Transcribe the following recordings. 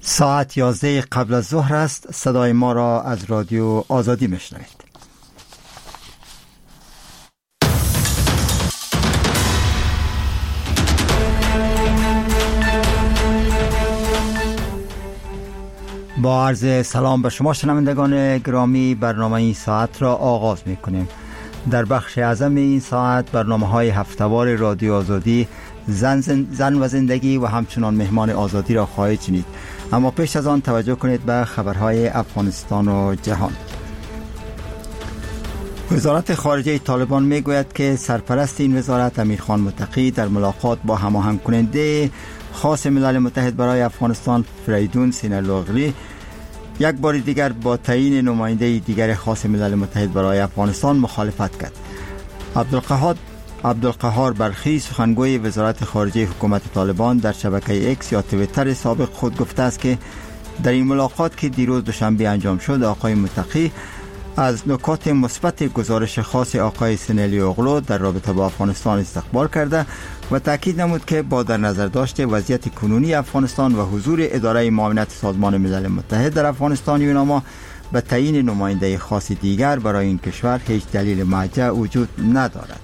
ساعت 11 قبل از ظهر است. صدای ما را از رادیو آزادی میشنوید. با عرض سلام به شما شنوندگان گرامی، برنامه این ساعت را آغاز میکنیم. در بخش اعظم این ساعت برنامه‌های هفته‌وار رادیو آزادی زن و زندگی و همچنان مهمان آزادی را خواهید شنید. اما پیش از آن توجه کنید به خبرهای افغانستان و جهان. وزارت خارجه طالبان میگوید که سرپرست این وزارت امیرخان متقی در ملاقات با هماهنگ کننده خاص ملل متحد برای افغانستان فریدون سینالوغلی یک بار دیگر با تعیین نماینده دیگر خاص ملل متحد برای افغانستان مخالفت کرد. عبدالقهار بلخی سخنگوی وزارت خارجه حکومت طالبان در شبکه اکس یا توییتر سابق خود گفته است که در این ملاقات که دیروز دوشنبه انجام شد، آقای متقی از نکات مثبت گزارش خاص آقای سینالوغلو در رابطه با افغانستان استقبال کرده و تاکید نمود که با در نظر داشته وضعیت کنونی افغانستان و حضور اداره معاونت سازمان ملل متحد در افغانستان یوناما به تعیین نماینده خاص دیگر برای این کشور هیچ دلیل مرجع وجود ندارد.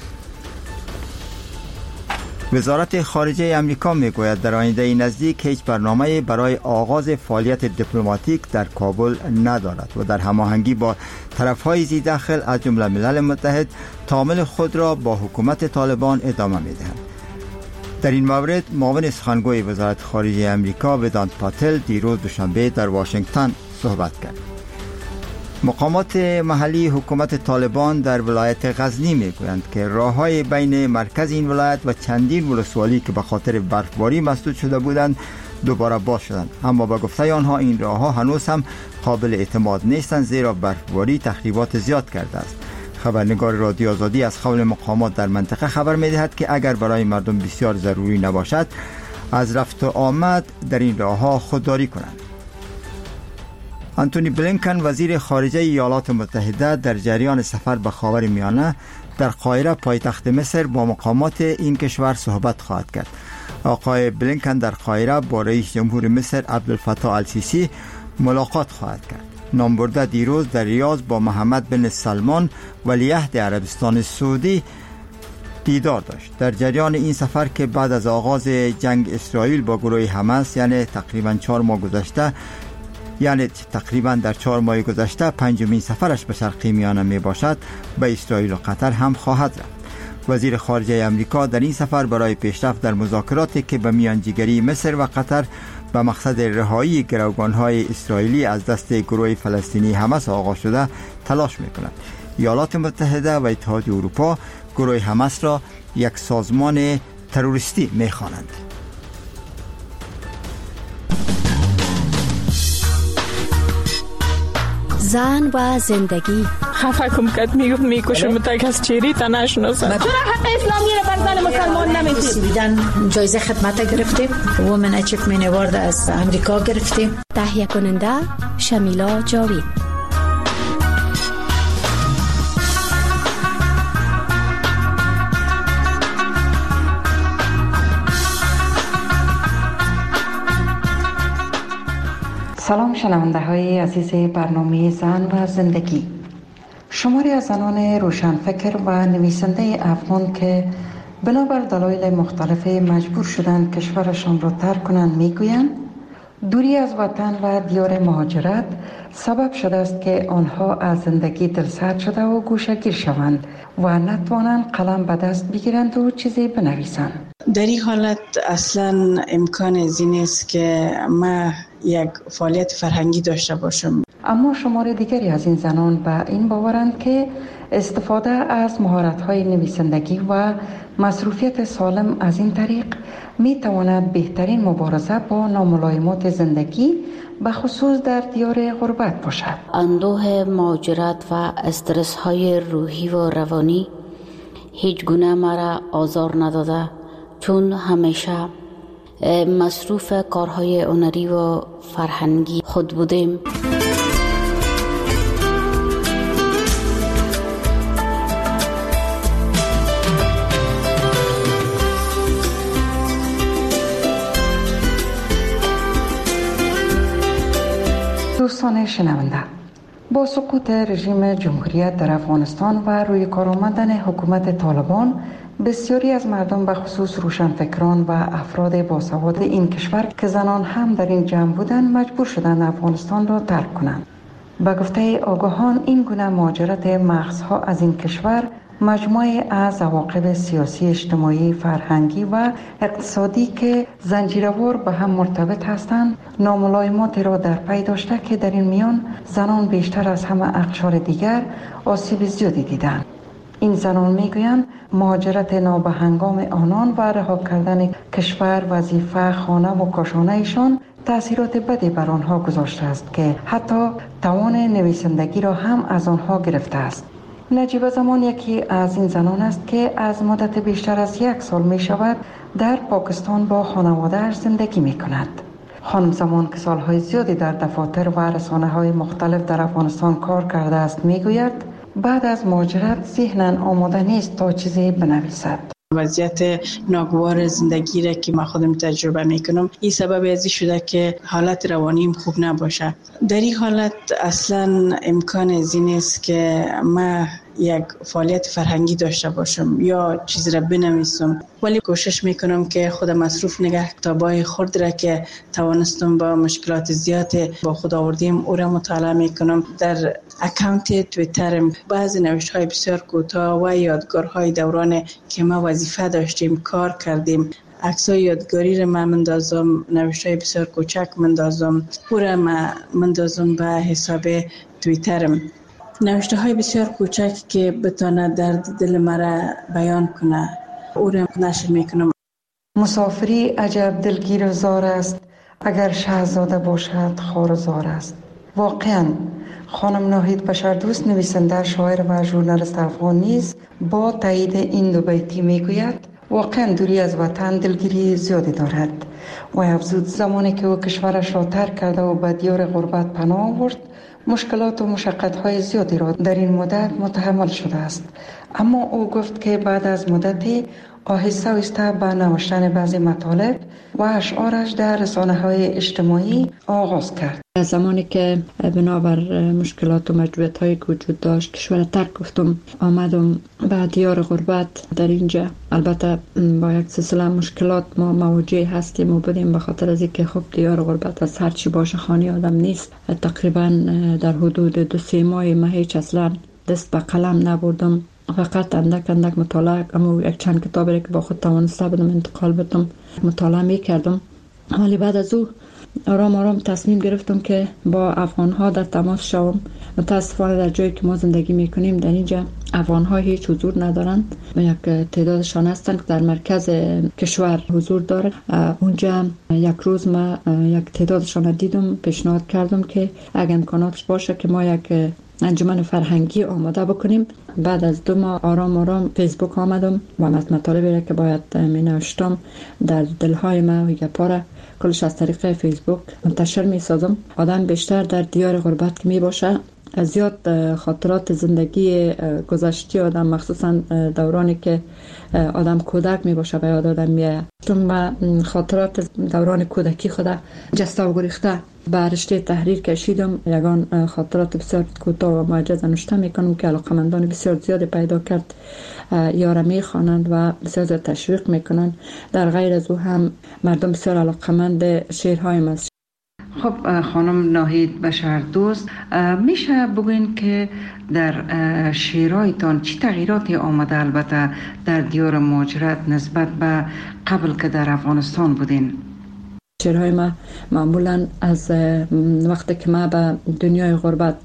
وزارت خارجه امریکا میگوید در آینده نزدیک هیچ برنامه برای آغاز فعالیت دیپلماتیک در کابل ندارد و در هماهنگی با طرف‌های ذی دخل از جمله ملل متحد تعامل خود را با حکومت طالبان ادامه می‌دهد. در این مورد معاون سخنگوی وزارت خارجه امریکا ودانت پاتل دیروز دوشنبه در واشنگتن صحبت کرد. مقامات محلی حکومت طالبان در ولایت غزنی میگویند که راه‌های بین مرکز این ولایت و چندین ولسوالی که به خاطر برفباری مسدود شده بودند دوباره باز شدند، اما به گفته آنها این راه‌ها هنوز هم قابل اعتماد نیستند زیرا برفباری تخریبات زیاد کرده است. خبرنگار رادیو آزادی از قول مقامات در منطقه خبر می‌دهد که اگر برای مردم بسیار ضروری نباشد از رفت و آمد در این راه‌ها خودداری کنند. آنتونی بلینکن وزیر خارجه ایالات متحده در جریان سفر به خاورمیانه در قاهره پایتخت مصر با مقامات این کشور صحبت خواهد کرد. آقای بلینکن در قاهره با رئیس جمهور مصر عبدالفتاح السیسی ملاقات خواهد کرد. نامبرده دیروز در ریاض با محمد بن سلمان ولیعهد عربستان سعودی دیدار داشت. در جریان این سفر که بعد از آغاز جنگ اسرائیل با گروه حماس تقریباً در 4 ماه گذشته پنجمین سفرش به شرق میانه می باشد، به اسرائیل و قطر هم خواهد رفت. وزیر خارجه امریکا در این سفر برای پیشرفت در مذاکراتی که به میانجیگری مصر و قطر به مقصد رهایی گروگان‌های اسرائیلی از دست گروه فلسطینی حماس آغاز شده تلاش می‌کند. ایالات متحده و اتحادیه اروپا گروه حماس را یک سازمان تروریستی می‌خوانند. زن و زندگی. خفه کم کد میکشم متک از چیری تا نشناسم. چرا حق اسلامی رو بر زن مسلمان نمیدید؟ بیدن جایزه خدمت گرفتیم. وومن اچیومنت اوارد از امریکا گرفتیم. تهیه کننده شمیلا جاوید. سلام شنونده های عزیز برنامه زن و زندگی. شماری از زنان روشنفکر و نویسنده افغان که بنابر دلایل مختلف مجبور شدند کشورشان را ترک کنند میگویند دوری از وطن و دیار مهاجرت سبب شده است که آنها از زندگی دلسرد شده و گوشه‌گیر شوند و نتوانند قلم به دست بگیرند و چیزی بنویسند. در این حالت اصلا امکان از این است که ما یک فعالیت فرهنگی داشته باشم. اما شمار دیگری از این زنان به این باورند که استفاده از مهارت‌های نویسندگی و مصروفیت سالم از این طریق می تواند بهترین مبارزه با ناملایمات زندگی به خصوص در دیار غربت باشد. اندوه مهاجرت و استرس های روحی و روانی هیچ گونه مرا آزار نداده، چون همیشه مصروف کارهای هنری و فرهنگی خود بودیم. دوستان شنونده، با سقوط رژیم جمهوریت در افغانستان و روی کار آمدن حکومت طالبان، بسیاری از مردم به خصوص روشنفکران و افراد باسواد این کشور که زنان هم در این جمع بودند مجبور شدند افغانستان را ترک کنند. به گفته آگاهان این گونه مهاجرت مغزها از این کشور مجموعه از عواقب سیاسی، اجتماعی، فرهنگی و اقتصادی که زنجیروار به هم مرتبط هستند ناملایماتی را در پی داشته که در این میان زنان بیشتر از همه اقشار دیگر آسیب زیادی دیدند. این زنان میگویند مهاجرت نابهنگام آنان و رها کردن کشور، وظیفه، خانه و کاشانه ایشان تأثیرات بدی بر آنها گذاشته است که حتی توان نویسندگی را هم از آنها گرفته است. نجیبه زمان یکی از این زنان است که از مدت بیشتر از 1 سال می شود در پاکستان با خانواده‌اش زندگی می کند. خانم زمان که سالهای زیادی در دفاتر و رسانه‌های مختلف در افغانستان کار کرده است می گوید بعد از مهاجرت ذهناً آماده نیست تا چیزی بنویسد. وضعیت ناگوار زندگی را که ما خودم تجربه میکنم این سبب ازی شده که حالت روانیم خوب نباشه. در این حالت اصلا امکان ازی نیست که ما یک فعالیت فرهنگی داشته باشم یا چیز را بنویسم، ولی کوشش میکنم که خودم مصروف نگه کتابای خرد را که توانستم با مشکلات زیاد با خود آوردیم او را مطالعه میکنم. در اکانت توییترم بعضی نوشته‌های بسیار کوتاه و یادگارهای دوران که ما وظیفه داشتیم کار کردیم، عکسای یادگاری را من مندازم، نوشته‌های بسیار کوچک مندازم، او را مندازم به حساب توییترم. نوشته‌های بسیار کوچک که بتونه درد دل مرا بیان کنه او را نشر میکنم. مسافری عجب دلگیر و زار است، اگر شهزاده باشد خوارزار است. واقعاً خانم ناهید بشردوست، نویسنده، شاعر و ژورنالیست افغان نیز با تایید این دو بیتی میگوید واقعاً دوری از وطن دلگیری زیادی دارد و افزود زمانی که او کشورش را ترک کرده و به دیار غربت پناه آورد مشکلات و مشقت‌های زیادی را در این مدت متحمل شده است، اما او گفت که بعد از مدتی آهسته آهسته به نوشتن بعضی مطالب و اشعارش در رسانه‌های اجتماعی آغاز کرد. زمانی که بنابر مشکلات و مجبوریت‌هایی که وجود داشت کشور ترک گفتم آمدم به دیار غربت. در اینجا البته با یک سلسله مشکلات ما مواجه هستیم و بودیم به خاطر از اینکه خب دیار غربت از هر چی باشه خانه آدم نیست. تقریبا در حدود 2-3 ماه ما هیچ اصلا دست به قلم نبردم، فقط اندک مطالعه اما یک چند کتابی که با خود توانسته بودم انتقال بدم مطالعه میکردم. ولی بعد از او آرام تصمیم گرفتم که با افغان‌ها در تماس شوم. متاسفانه در جایی که ما زندگی میکنیم در اینجا افغان‌ها هیچ حضور ندارند و یک تعدادشان هستند که در مرکز کشور حضور دارند. اونجا یک روز ما یک تعدادشان دیدم، پیشنهاد کردم که اگر امکاناتش باشه که ما یک انجمن فرهنگی آماده بکنیم. بعد از 2 ماه آرام فیسبوک آمدم و مطالبی را که باید می نوشتم در دلهای ما و گپاره کلش از طریق فیسبوک منتشر می سازم. آدم بیشتر در دیار غربت که می باشه زیاد خاطرات زندگی گذشته آدم مخصوصا دورانی که آدم کودک می باشه به یاد آدم میاد. چون خاطرات دوران کودکی خدا جسته و گریخته به رشته تحریر کشیدم. یگان خاطرات بسیار کوتاه و معجز نوشته میکنم که علاقمندان بسیار زیاد پیدا کرد، یارا میخوانند و بسیار زیاد تشویق میکنند. در غیر از او هم مردم بسیار علاقمند شعرهای ما. خب خانم ناهید بشردوست، میشه بگوین که در شعرهایتان چی تغییراتی آمده البته در دیار مهاجرت نسبت به قبل که در افغانستان بودین؟ شعرهای ما معمولا از وقتی که ما به دنیای غربت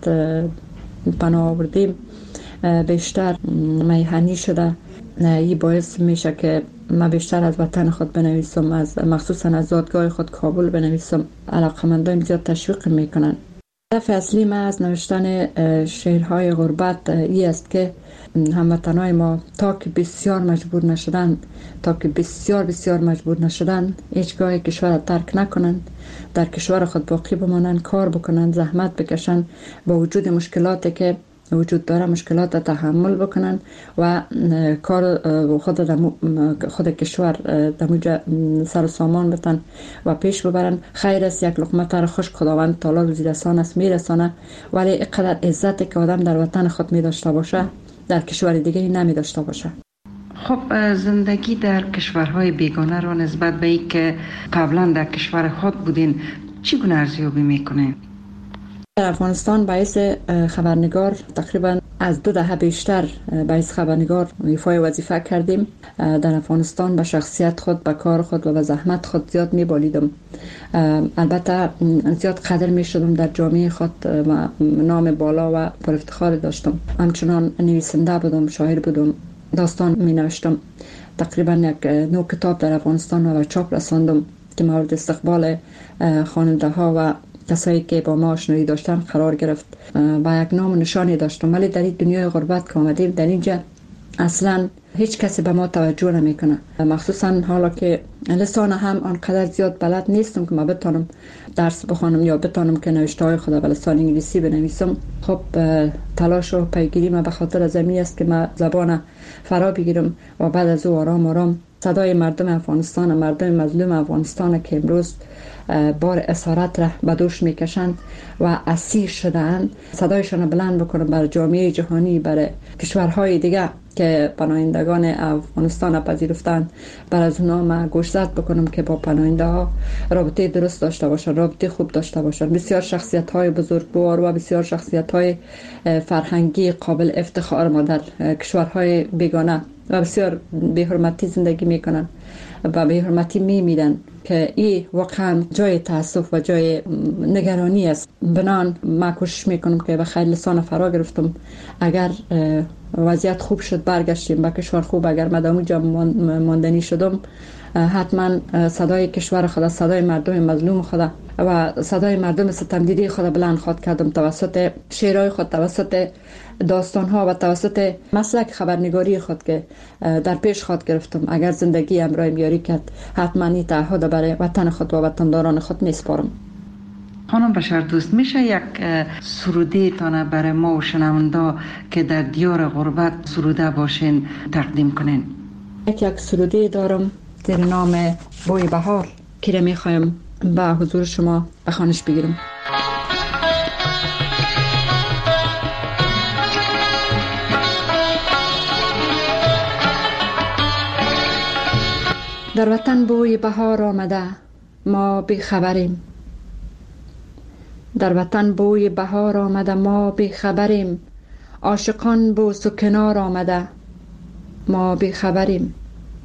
پناه آوردیم بیشتر میهنی شده. این باعث میشه که ما بیشتر از وطن خود بنویسم، از مخصوصا از زادگاه خود کابل بنویسم. علاقمندان زیاد تشویق میکنن. هدف اصلی ما از نوشتن شعرهای غربت این است که هموطنای ما تا که بسیار مجبور نشدن هیچگاه کشور ترک نکنند، در کشور خود باقی بمانند، کار بکنند، زحمت بکشند با وجود مشکلاتی که وجود داره مشکلات تحمل بکنن و کار خود کشور دموجه سر و سامان بتن و پیش ببرن. خیر است یک لقمه تر خوش خداوند تعالی روزی رسان است میرسانه، ولی اینقدر عزت که آدم در وطن خود می داشته باشه در کشور دیگه نمی داشته باشه. خب زندگی در کشورهای بیگانه را نسبت به این که قبلا در کشور خود بودین چگونه ارزیابی میکنه؟ در افغانستان باعث خبرنگار تقریبا از 2 دهه بیشتر باعث خبرنگار ایفای وظیفه کردیم. در افغانستان به شخصیت خود، به کار خود و به زحمت خود زیاد میبالیدم. البته زیاد قدر میشدم در جامعه خود و نام بالا و پر افتخار داشتم. همچنان نویسنده بودم، شاعر بودم، داستان می نوشتم. تقریبا 9 کتاب در افغانستان و چاپ رساندم که مورد استقبال خواننده ها و کسایی که با ما آشنایی داشتن قرار گرفت و یک نام و نشانی داشتم. ولی در این دنیای غربت که آمدیم در اینجا اصلا هیچ کسی به ما توجه نمیکنه، مخصوصا حالا که لسان هم آنقدر زیاد بلد نیستم که ما بتونم درس بخوانم یا بتونم که نوشته های خود به لسان انگلیسی بنویسم. خب تلاش و پیگیری ما به خاطر زمین است که ما زبان فرا بگیرم و بعد از او آرام آرام صدای مردم افغانستان، مردم مظلوم افغانستان که امروز بار اسارت را به دوش میکشند و اسیر شدند، صدایشان بلند بکنم بر جامعه جهانی، بر کشورهای دیگه که پناهندگان افغانستان پذیرفتند، بر از اونا ما گوشزد بکنم که با پناهنده ها رابطه درست داشته باشند، رابطه خوب داشته باشند. بسیار شخصیت های بزرگوار و بسیار شخصیت های فرهنگی قابل افتخار ما در کشورهای بیگانه و بسیار بی‌حرمتی زندگی میکنن و بی‌حرمتی میمیرن که این واقعا جای تاسف و جای نگرانی است. بنان ما کوشش میکنم که به خیر لسان فرا گرفتم. اگر وضعیت خوب شد برگشتیم به کشور خوب، اگر مدام اونجا ماندنی شدم حتما صدای کشور خود، صدای مردم مظلوم خود و صدای مردم ستمدیدی خود بلند خواد کردم توسط شعرهای خود، توسط داستانها و توسط مسلک خبرنگاری خود که در پیش خود گرفتم. اگر زندگی امرای میاری کرد حتما این تعهد برای وطن خود و وطنداران خود میسپارم. خانم بشر دوست، میشه یک سروده تانه برای ما و شنونده که در دیار غربت سروده باشین تقدیم کنین؟ یک سروده دارم در نام بوی بهار که را میخوایم به حضور شما به خوانش بگیرم. در وطن بوی بهار آمده ما بی خبریم، در وطن بوی بهار آمده ما بی خبریم، عاشقان بوس و کنار آمده ما بی خبریم.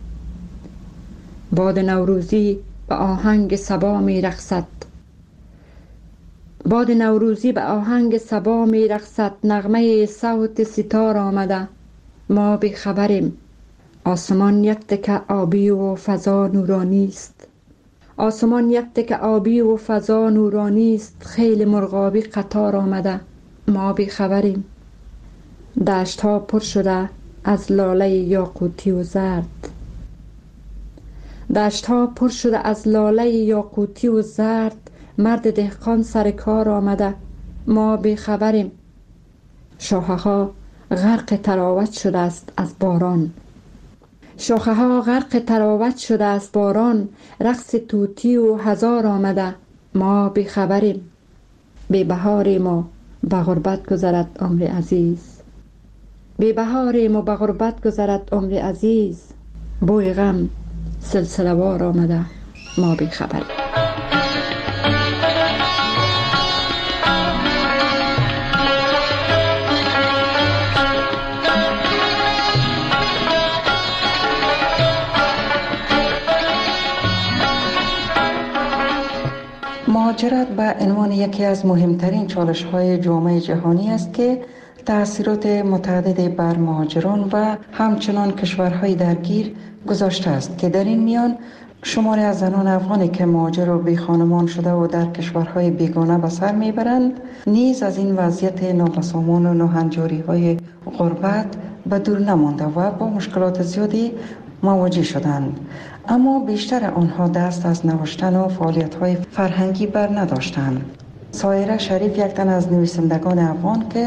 باد نوروزی به آهنگ صبا می رقصد، باد نوروزی به آهنگ صبا می رقصد، نغمه صوت ستار آمده ما بی خبریم. آسمان یک تکه آبی و فضا نورانی است، آسمان یک تکه آبی و فضا نورانی است، خیل مرغابی قطار آمده ما بی خبریم. دشت ها پر شده از لاله یاقوتی و زرد، دشت ها پر شده از لاله یاقوتی و زرد، مرد دهقان سر کار آمده ما بی خبریم. شاخه ها غرق تراوت شده است از باران، شاخه ها غرق تراوت شده است باران، رقص توتی و هزار آمده ما بی خبریم. بی بهاریم و به غربت گذرد عمر عزیز، بی بهاریم و به غربت گذرد عمر عزیز، بوی غم سلسله وار آمده ما بی خبریم. مهاجرت به عنوان یکی از مهمترین چالش‌های جامعه جهانی است که تأثیرات متعددی بر مهاجران و همچنان کشورهای درگیر گذاشته است که در این میان شماری از زنان افغانی که مهاجر و بی خانمان شده و در کشورهای بیگانه به سر میبرند نیز از این وضعیت نابسامان و ناهنجاری‌های غربت به دور نمانده و با مشکلات زیادی مواجه شدند. اما بیشتر آنها دست از نوشتن و فعالیت‌های فرهنگی بر نداشتند. سایره شریف یک تن از نویسندگان افغان که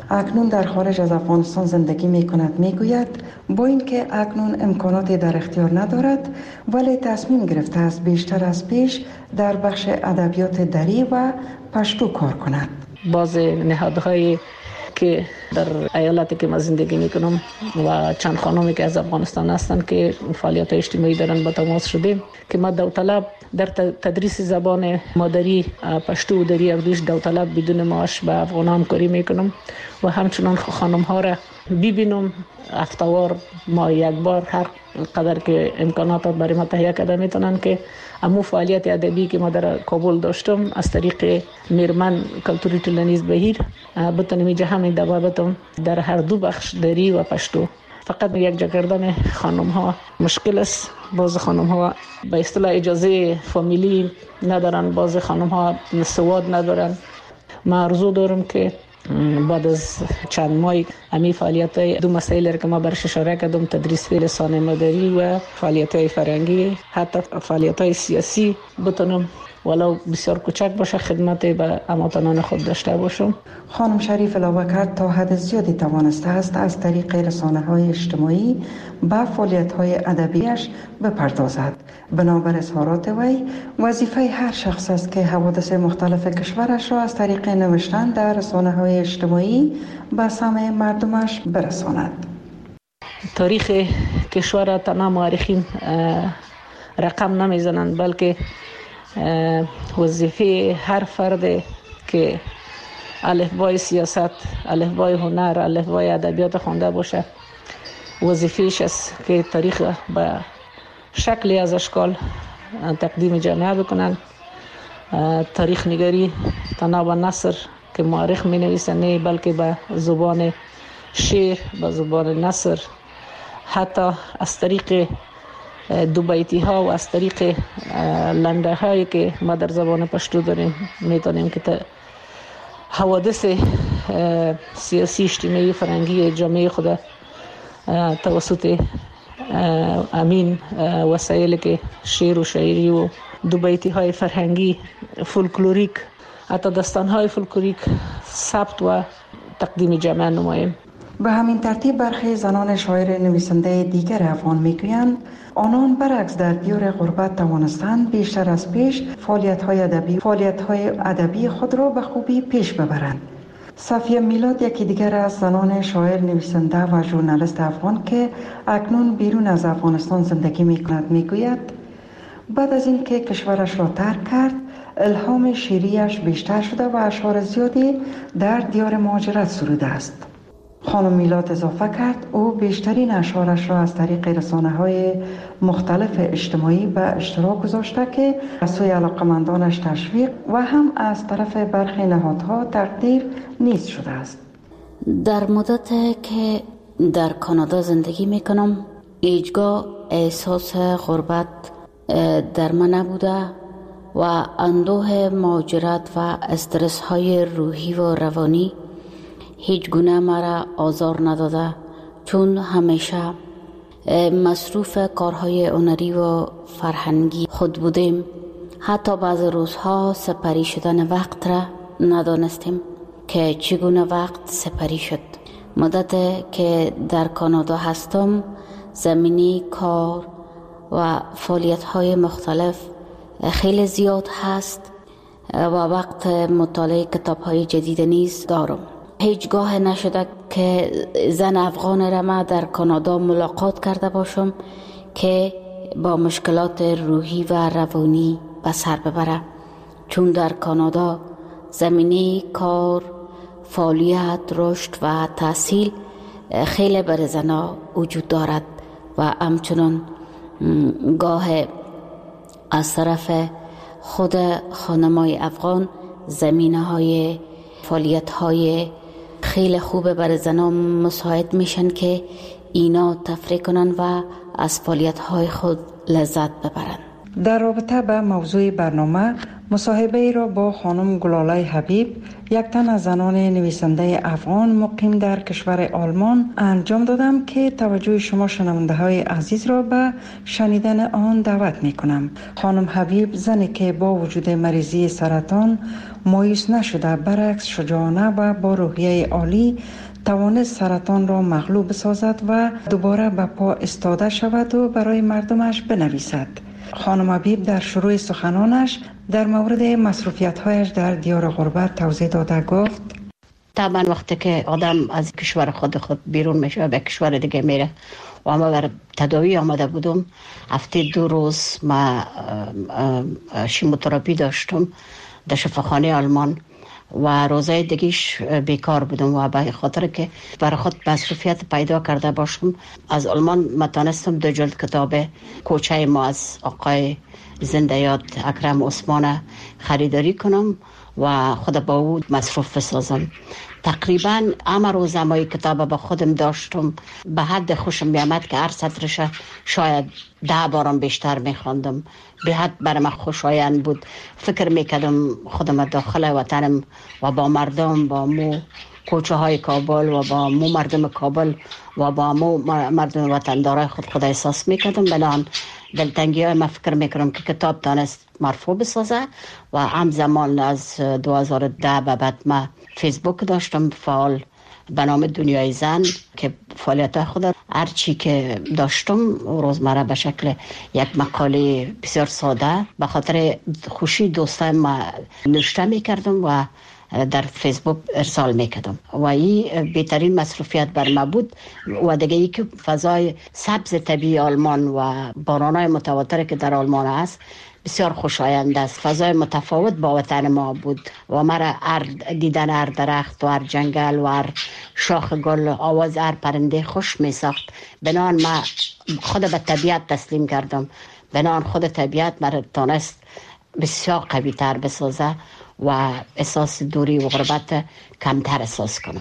اکنون در خارج از افغانستان زندگی می کند. می گوید با اینکه اکنون امکاناتی در اختیار ندارد ولی تصمیم گرفته است بیشتر از پیش در بخش ادبیات دری و پشتو کار کند. باز نهادهای که در ایالتی که ما زندگی میکنم و چند خانمی که از افغانستان هستند که فعالیت اجتماعی دارن با تماس شدیم که ما داوطلب در تدریس زبان مادری پشتو و دری اردویش داوطلب بدون معاش به افغانان کاری میکنم و همچنان خانم ها را ببینم هفته‌وار ما یک بار هر قدر که امکانات برای ما تهیه کرده میتونن که امو فعالیت ادبی که ما در کابل داشتم از طریق میرمن کلتوری تلنیز بهیر بتونم اینجا همین دوابتم در هر دو بخش دری و پشتو. فقط یک جا کردن خانم ها مشکل است. بعض خانم ها به اصطلاح اجازه فامیلی ندارن، بعض خانم ها سواد ندارن. ما آرزو دارم که بعد از چند ماه امی فعالیت‌های دو مسائل که ما برش اشاره کردم، تدریس لسان مادری و فعالیت‌های فرهنگی، حتی فعالیت‌های سیاسی بتونم ولو بسیار کوچک باشه خدمت به هموطنان خود داشته باشم. خانم شریف علاوه کرد تا حد زیادی توانسته است از طریق رسانه‌های اجتماعی به فعالیت‌های ادبیش بپردازد. بنابر اظهارات وی وظیفه هر شخص است که حوادث مختلف کشورش را از طریق نوشتن در رسانه‌های اجتماعی به سمع مردمش برساند. تاریخ کشور تنها مورخین رقم نمیزنند، بلکه وظیفه هر فرد که الفبای سیاست، الفبای هنر، الفبای ادبیات خوانده باشه وظیفه‌اش است که تاریخ به شکلی از اشکال تقدیم جامعه بکنن. تاریخ نگاری تنها به نثر که مورخ می نویسه نه، بلکه به زبان شعر، به زبان نثر، حتی از طریق دو بیتی ها و از طریق لنده هایی که ما در زبان پشتو داریم میتونیم که حوادث سیاسی، اجتماعی، فرهنگی جامعه خود توسط امین وسایلی که شعر و شاعری و دو بیتی های فرهنگی، فولکلوریک، حتی داستان های فولکلوریک ثبت و تقدیم جامعه نماییم. به همین ترتیب برخی زنان شاعر نویسنده دیگر افغان میگویند آنان برعکس در دیار غربت توانستند بیشتر از پیش فعالیت‌های ادبی خود را به خوبی پیش ببرند. صفیه میلاد یکی دیگر از زنان شاعر نویسنده و ژورنالیست افغان که اکنون بیرون از افغانستان زندگی میکند میگوید بعد از اینکه کشورش را ترک کرد الهام شعریش بیشتر شده و اشعار زیادی در دیار مهاجرت سروده است. خانم میلاد اضافه کرد او بیشترین اشعارش را از طریق رسانه‌های مختلف اجتماعی به اشتراک گذاشته که از سوی علاقمندانش تشویق و هم از طرف برخی نهادها تقدیر نیز شده است. در مدت که در کانادا زندگی میکنم هیچگاه احساس غربت در من نبوده و اندوه مهاجرت و استرس های روحی و روانی هیچ گونه مرا آزار نداده، چون همیشه مصروف کارهای هنری و فرهنگی خود بودیم. حتی بعض روزها سپری شدن وقت را ندانستیم که چگونه وقت سپری شد. مدت که در کانادا هستم زمینی کار و فعالیت‌های مختلف خیلی زیاد هست و وقت مطالعه کتاب‌های جدید نیز دارم. هیچگاه نشده که زن افغان را ما در کانادا ملاقات کرده باشم که با مشکلات روحی و روانی به سر ببره، چون در کانادا زمینه کار، فعالیت، رشد و تحصیل خیلی بر زنها وجود دارد و همچنان گاه از طرف خود خانمای افغان زمینه های فعالیت های خیلی خوبه برای زنان مساعد میشن که اینا تفریح کنن و از فعالیت های خود لذت ببرن. در رابطه با موضوع برنامه مصاحبه ای را با خانم گلاله حبیب، یک تن از زنان نویسنده افغان مقیم در کشور آلمان انجام دادم که توجه شما شنونده های عزیز را به شنیدن آن دعوت می کنم. خانم حبیب زنی که با وجود مریضی سرطان مایوس نشده، برعکس شجاعانه و با روحیه عالی توانست سرطان را مغلوب سازد و دوباره به پا ایستاده شود و برای مردمش بنویسد. خانم حبیب در شروع سخنانش در مورد مصروفیت‌هایش در دیار غربت توضیح داده گفت: طبعا وقتی که آدم از کشور خود بیرون میشه به کشور دیگه میره و ما بر تداوی آمده بودم، هفته 2 روز ما شیموتراپی داشتم در شفاخانه آلمان و روزای دیگیش بیکار بودم و به خاطر که برای خود مصروفیت پیدا کرده باشم از آلمان متانستم 2 جلد کتاب کوچه ما از آقای زنده یاد اکرم عثمان خریداری کنم و خود با او مصروف بسازم. تقریبا همه روز ما کتاب با خودم داشتم، به حد خوشم میامد که هر سطرش شاید 10 بارم بیشتر میخواندم. به حد برای من خوشایند بود. فکر میکردم خودم داخل وطنم و با مردم، با مو کوچه های کابل و با مو مردم کابل و با مو مردم وطندارای خود احساس میکردم. بنان دلتنگی های من فکر میکنم که کتاب دانست مرفوع بسازه و همزمان از 2010 به بعد من فیسبوک داشتم فعال به نام دنیای زن که فعالیت خود هر چی که داشتم روزمره به شکل یک مقاله بسیار ساده به خاطر خوشی دوستای ما نوشته میکردم و در فیسبوک ارسال میکردم و این بهترین مصروفیت بر ما بود. و دیگه ای که فضای سبز طبیعی آلمان و بارانای متواتر که در آلمان است بسیار خوشایند است. فضای متفاوت با وطن ما بود و مرا دیدن هر درخت و هر جنگل و هر شاخ گل، آواز هر پرنده خوش می ساخت. بنان ما خود به طبیعت تسلیم کردم. بنان خود طبیعت مرا تانست بسیار قوی تر بسازه و احساس دوری و غربت کمتر احساس کنم.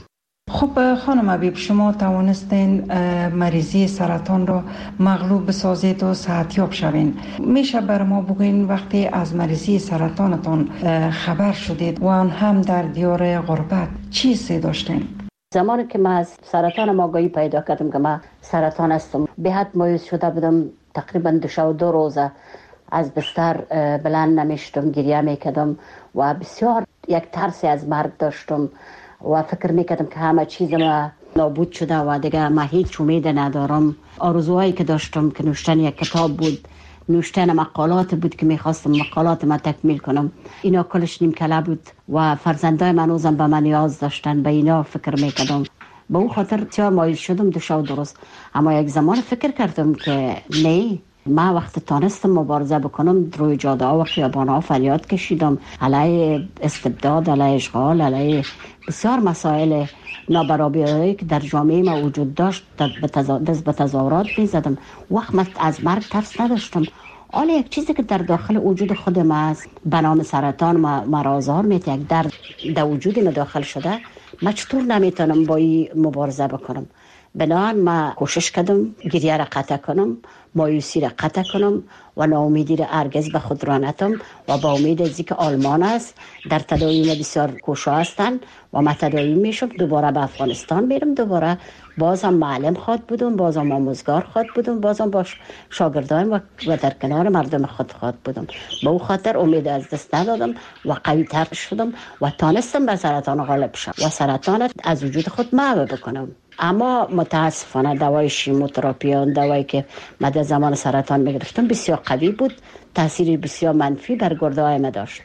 خب خانم حبیب، شما توانستین مریضی سرطان را مغلوب بسازید و صحتیاب شوین. میشه بر ما بگوین وقتی از مریضی سرطانتان خبر شدید و آن هم در دیار غربت چی حس داشتین؟ زمانی که من از سرطان آگاهی پیدا کردم که من سرطان هستم، به حد مایوس شده بودم. تقریبا 2 روزه از بستر بلند نمیشتم، گریه میکردم و بسیار یک ترسی از مرگ داشتم و فکر میکردم که همه چیز ما نابود شده و دیگه ما هیچ امید ندارم. آرزوهایی که داشتم که نوشتن یک کتاب بود، نوشتن مقالات بود که میخواستم مقالات ما تکمیل کنم. اینا کلش نیمکله بود و فرزندای من روزم به من نیاز داشتن، به اینا فکر میکردم. به اون خاطر بسیار مایوس شدم 2 روز. اما یک زمان فکر کردم که نه، ما وقت تانستم مبارزه بکنم روی جاده ها و خیابان ها فریاد کشیدم علیه استبداد، علیه اشغال، علیه بسیار مسائل نابرابری که در جامعه ما وجود داشت دست به تظاهرات میزدم. وقت من از مرگ ترس نداشتم. حالا یک چیزی که در داخل وجود خود ما است به نام سرطان ما را آزار میده، یک درد در وجود ما داخل شده، ما چطور نمیتونم با این مبارزه بکنم؟ بنابراین ما کوشش کردم گریه را قطع کنم، مایوسی را قطع کنم و ناامیدی را هرگز به خود را نتم و با امید از اینکه آلمان است در تداوی بسیار کوشا هستند و ما تداوی میشم. دوباره به افغانستان میرم، دوباره بازم معلم خواد بودم، بازم آموزگار خواد بودم، بازم با شاگردایم و در کنار مردم خود خواد بودم. به اون خاطر امید از دست ندادم و قوی تر شدم و تانستم به سرطان غالب شم و سرطان از وجود خود محو بکنم. اما متاسفانه دوای شیموتراپی، دوایی که من در زمان سرطان میگرفتم بسیار قوی بود، تاثیر بسیار منفی بر گرده های من داشت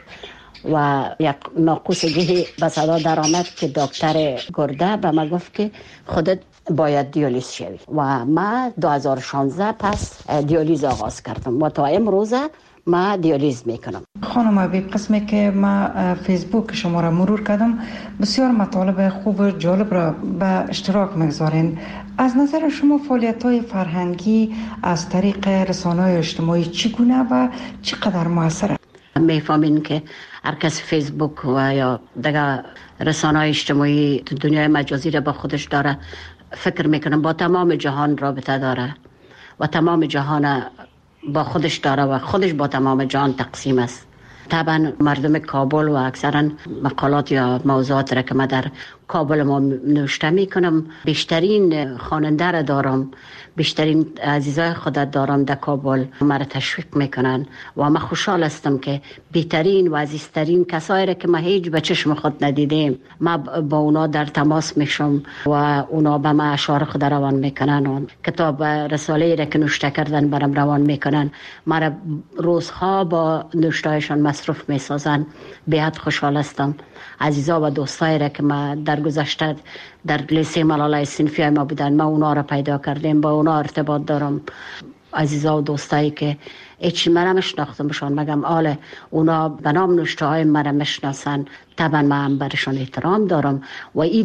و یک ناقوسگی به صدا در آمد که دکتر گرده به من گفت که خودت باید دیالیز شوی و من 2016 پس دیالیز آغاز کردم و تا امروزه ما دیالیز میکنم. خانم حبیب، قسمی که ما فیسبوک شما را مرور کردم بسیار مطالب خوب و جالب را به اشتراک میگذارین. از نظر شما فعالیت‌های فرهنگی از طریق رسانه‌های اجتماعی چگونه و چقدر موثره؟ میفهمین که هر کس فیسبوک و یا دیگه رسانه‌های اجتماعی دنیای مجازی را با خودش داره، فکر میکنم با تمام جهان رابطه داره و تمام جهان با خودش داره و خودش با تمام جهان تقسیم است. طبعا مردم کابل و اکثرا مقالات یا موضوعات را که من در کابل ما نوشته میکنم، بیشترین خواننده را دارم، بیشترین عزیزای خودت دارم در کابل، مرا تشویق میکنن و من خوشحال هستم که بهترین و عزیزترین کسایی را که ما هیچ به چشم خود ندیدیم ما با اونا در تماس میشم و اونا به من اشعار خود روان میکنن، کتاب رساله را که نوشته کردن برام روان میکنن، مرا روزها با نوشتهایشان مصروف میسازن. بهت خوشحال هستم. عزیزا و دوستایی را که ما در گذشته در لیسه ملالای صنفی ما بودن، ما اونا را پیدا کردیم، با اونا ارتباط دارم. عزیزا و دوستایی که هیچ مرا مشناختمشان مگم آله اونا به نام نوشته های مرا مشناسن، طبعا من هم برشان احترام دارم و این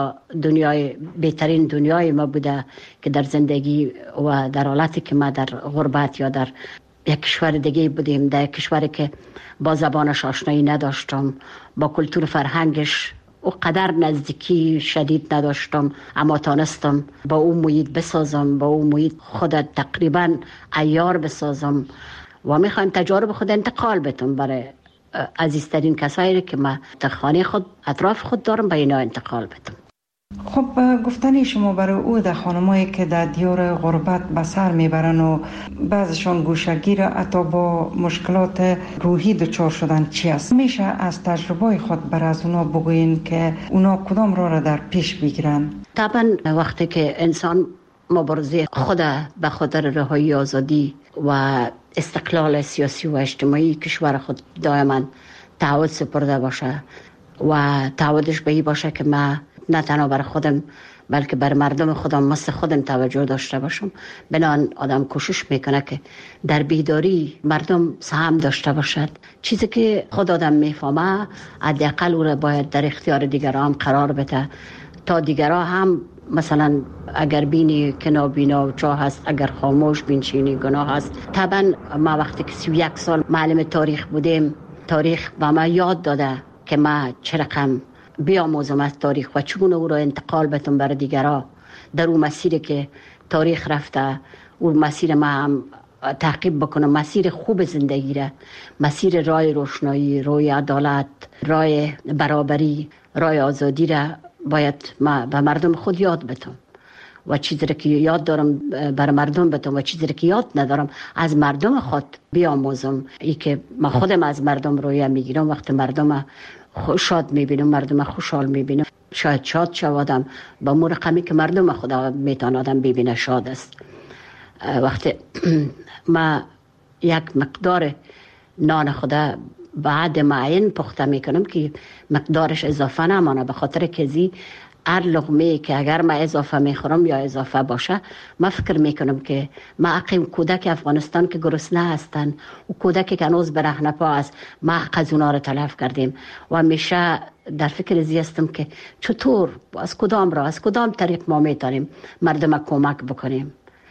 دنیای بهترین دنیای ما بوده که در زندگی و در حالتی که ما در غربت یا در یک کشور دیگه بودیم، در یک کشوری که با زبانش آشنایی نداشتم، با کلتور فرهنگش و قدر نزدیکی شدید نداشتم، اما تانستم با اون محیط بسازم، با اون محیط خودت تقریبا عیار بسازم و میخوایم تجارب خود انتقال بتم برای عزیزترین کسایی که من در خانه خود اطراف خود دارم به اینا انتقال بتم. خب گفتنی شما برای او در خانمایی که در دیار غربت به سر میبرن و بعضشان گوشگیر حتی با مشکلات روحی دچار شدن چی است؟ میشه از تجربه خود بر از اونا بگوین که اونا کدام را در پیش بگیرن؟ طبعا وقتی که انسان مبارزه خود به خاطر رهایی آزادی و استقلال سیاسی و اجتماعی کشور خود دائما تعهد سپرده باشه و تعهدش به این باشه که من نه تنها بر خودم بلکه بر مردم خودم مثل خودم توجه داشته باشم، بنان آدم کوشش میکنه که در بیداری مردم سهم داشته باشد. چیزی که خود آدم میفهمه حداقل او را باید در اختیار دیگران قرار بده تا دیگران هم مثلا اگر بینی که نابینا چاه هست، اگر خاموش بینچینی گناه هست. طبعا ما وقتی که 31 سال معلم تاریخ بودیم، تاریخ به ما یاد داده که ما چه رقم بیاموزم از تاریخ و چگونه او را انتقال بتم برای دیگران در اون مسیری که تاریخ رفته، اون مسیر ما هم تعقیب بکنم، مسیر خوب زندگی را، مسیر راه روشنایی، راه عدالت، راه برابری، راه آزادی را باید ما به مردم خود یاد بتم و چیزی را که یاد دارم برای مردم بتم و چیزی را که یاد ندارم از مردم خود بیاموزم. ای که ما خودم از مردم رویه میگیرم، وقتی مردم شاد میبینم، مردم خوشحال میبینم، شاید شاد شوادم با مو رقمی که مردم خدا میتونه آدم ببینه شاد است. وقتی ما یک مقدار نان خدا بعد معین پخته میکنم که مقدارش اضافه نمانه، به خاطر که هر لقمه که اگر ما اضافه میخورم یا اضافه باشه، ما فکر میکنم که ما اقیم کودک افغانستان که گرسنه هستن و کودکی که هنوز برهنه پا است، ما حق اونا رو تلف کردیم و همیشه در فکر هستم که چطور از کدام طریق ما میتونیم مردم کمک بکنیم،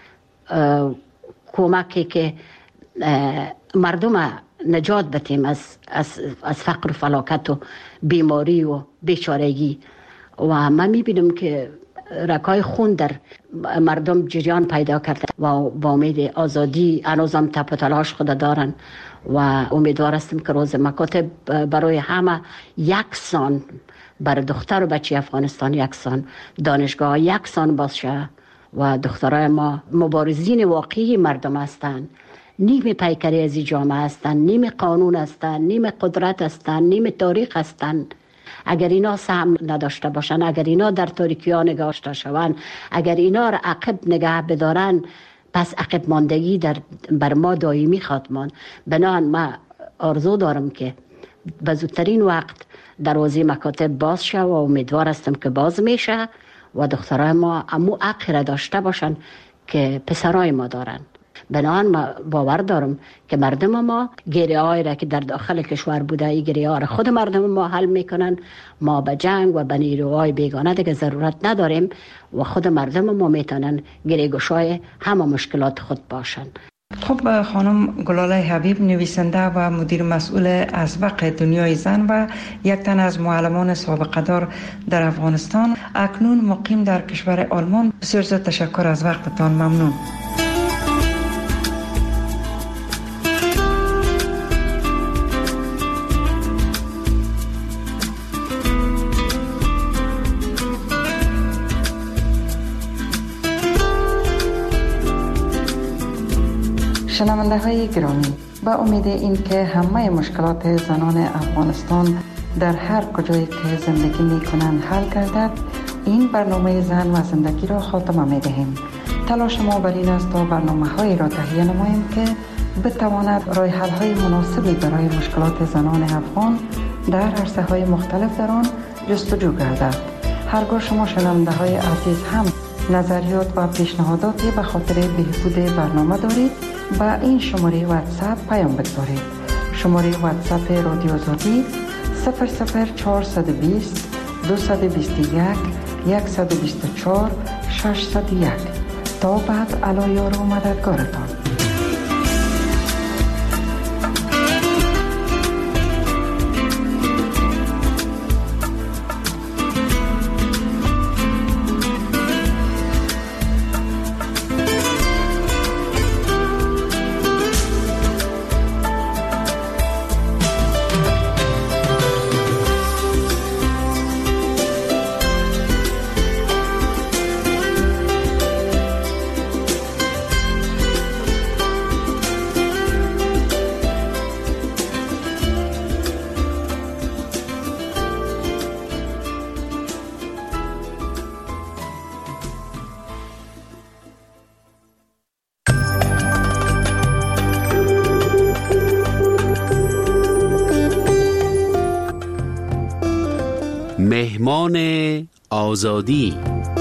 کمکی که مردم نجات بتیم از فقر و فلاکت و بیماری و بیچارگی. و من میبینم که رگ‌های خون در مردم جریان پیدا کرده و با امید آزادی هنوزم تپ و تلاش خود دارن و امیدوار هستم که روز مکاتب برای همه یکسان، برای دختر و بچه افغانستان یکسان، دانشگاه یکسان باشه و دخترای ما مبارزین واقعی مردم هستند، نیم پیکری از جامعه هستند، نیم قانون هستند، نیم قدرت هستند، نیم تاریخ هستند. اگر اینا سهم نداشته باشن، اگر اینا در تاریکی ها نگاشته شوند، اگر اینا را عقب نگه بدارن، پس عقب ماندگی بر ما دائمی خواهد ماند. بنابراین ما آرزو دارم که به زودترین وقت دروازه مکاتب باز شه و امیدوار هستم که باز میشه و دخترای ما امو حق را داشته باشن که پسرای ما دارن. بنابراین ما باور دارم که مردم ما گریه هایی را که در داخل کشور بوده، این گریه ها را خود مردم ما حل میکنن. ما به جنگ و به نیروهای بیگانه دیگه ضرورت نداریم و خود مردم ما میتونن گریه گشای همه مشکلات خود باشن. خب خانم گلاله حبیب، نویسنده و مدیر مسئول اسبق دنیای زن و یک تن از معلمان سابقه دار در افغانستان، اکنون مقیم در کشور آلمان، بسیار زیاد تشکر از وقتتان. ممنون. شنونده های گرامی، با امید این که همه مشکلات زنان افغانستان در هر کجایی که زندگی می کنند حل گردد، این برنامه زن و زندگی را خاتمه می دهیم. تلاش ما بر این است تا برنامه هایی را تهیه نماییم که بتواند راه حل های مناسبی برای مشکلات زنان افغان در عرصه های مختلف در آن جستجو گردد. هرگاه شما شنونده های عزیز هم نظریات و پیشنهاداتی به خاطر بهبود برنامه دارید، با این شماره واتساپ پیام بگذارید. شماره واتساپ رادیو آزادی 00420 221 124 601. تا بعد علایار و مددگارتان. مهمان آزادی.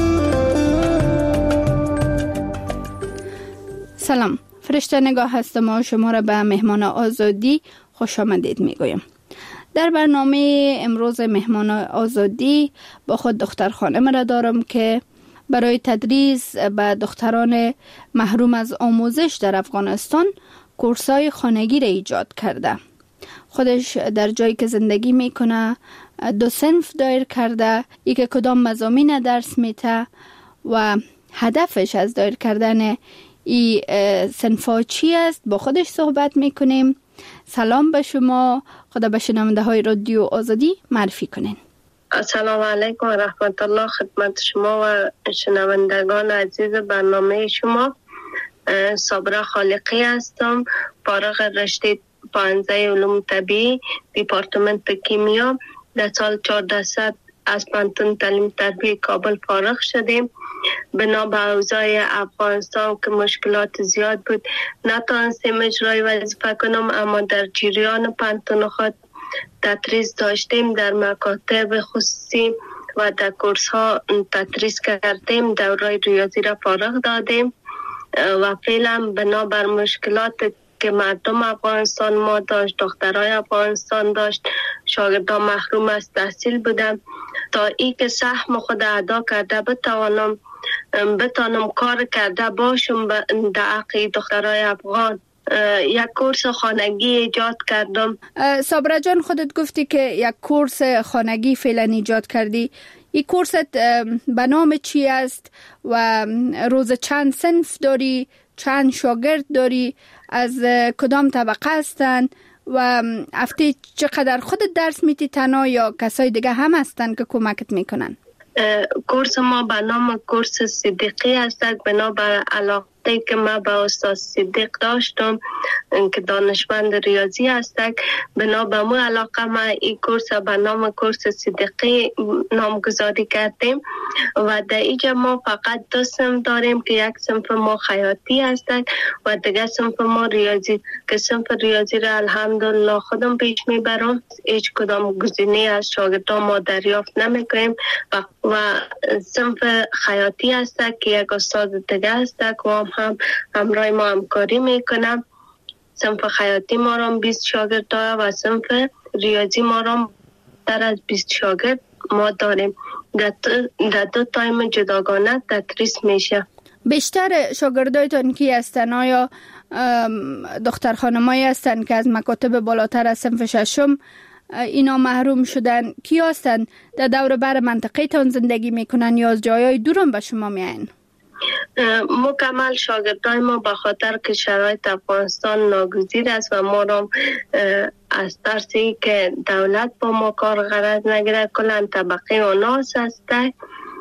سلام، فرشته نگاه هستم و شما را به مهمان آزادی خوش آمدید میگویم. در برنامه امروز مهمان آزادی با خود دختر خانم را دارم که برای تدریس به دختران محروم از آموزش در افغانستان کورسای خانگی را ایجاد کرده. خودش در جایی که زندگی میکنه 2 صنف دایر کرده، یکی کدام مضامین درس میته و هدفش از دایر کردن این صنفا چی است. با خودش صحبت میکنیم. سلام به شما، خدا به شنونده های رادیو آزادی معرفی کنین. السلام علیکم و رحمت الله خدمت شما و شنوندگان عزیز برنامه شما. صابره خالقی هستم، فارغ رشته 15 علوم طبیعی دیپارتمنت کیمیا. در سال 1400 از پانتون تعلیم تربیه کابل فارغ شدیم. بنا به اوضاع افغانستان که مشکلات زیاد بود نتوانستیم اجرای وظیفه کنم، اما در جریان پانتون خود تدریس داشتیم، در مکاتب خصوصی و در کورس ها تدریس کردیم. دوره ریاضی را فارغ دادیم و فعلا بنا بر مشکلات که مردم افغانستان ما داشت، دخترای افغانستان داشت، شاگردان محروم از تحصیل بودن، تا ای که سهم خود ادا کرده بتانم کار کرده باشم در حق دخترای افغان. یک کورس خانگی ایجاد کردم. صابره جان، خودت گفتی که یک کورس خانگی فعلا ایجاد کردی. این کورست به نام چی است و روز چند صنف داری؟ چند شاگرد داری؟ از کدام طبقه هستن؟ و هفته چقدر خودت درس میتی تنها یا کسای دیگه هم هستن که کمکت میکنن؟ کورس ما به نام کورس صدیقی است، بنا بر علاقه که ما با استاد صدیق داشتم که دانشمند ریاضی است. بنا به مو علاقه ما این کورس به نام کورس صدیقی نامگذاری کردیم و در اینجا ما فقط 2 صنف داریم که یک صنف ما خیاطی است و دیگه صنف ما ریاضی، که صنف ریاضی را الحمدلله خودم پیش میبرم. هیچ کدام گزینه از شاگردان ما دریافت نمیکنیم و صنف خیاطی است که یک استاد دیگه است که هم همراه ما همکاری میکنم. صنف خیاطی ما را 20 شاگرد داره و صنف ریاضی ما را در از 20 شاگرد ما داریم. در 2 تایم جداگانه تدریس میشه. بیشتر شاگردایتان کی هستن؟ آیا دختر خانمایی هستن که از مکاتب بالاتر از صنف 6 اینا محروم شدن؟ کی هستن در دور بر منطقه تان زندگی میکنن یا از جایای دورم به شما میاین؟ مکمل شاگردای ما به خاطر که شرایط افغانستان ناگزیر است و ما را از ترسی که دولت با ما کار غرض نگیره کلان طبقه اوناس است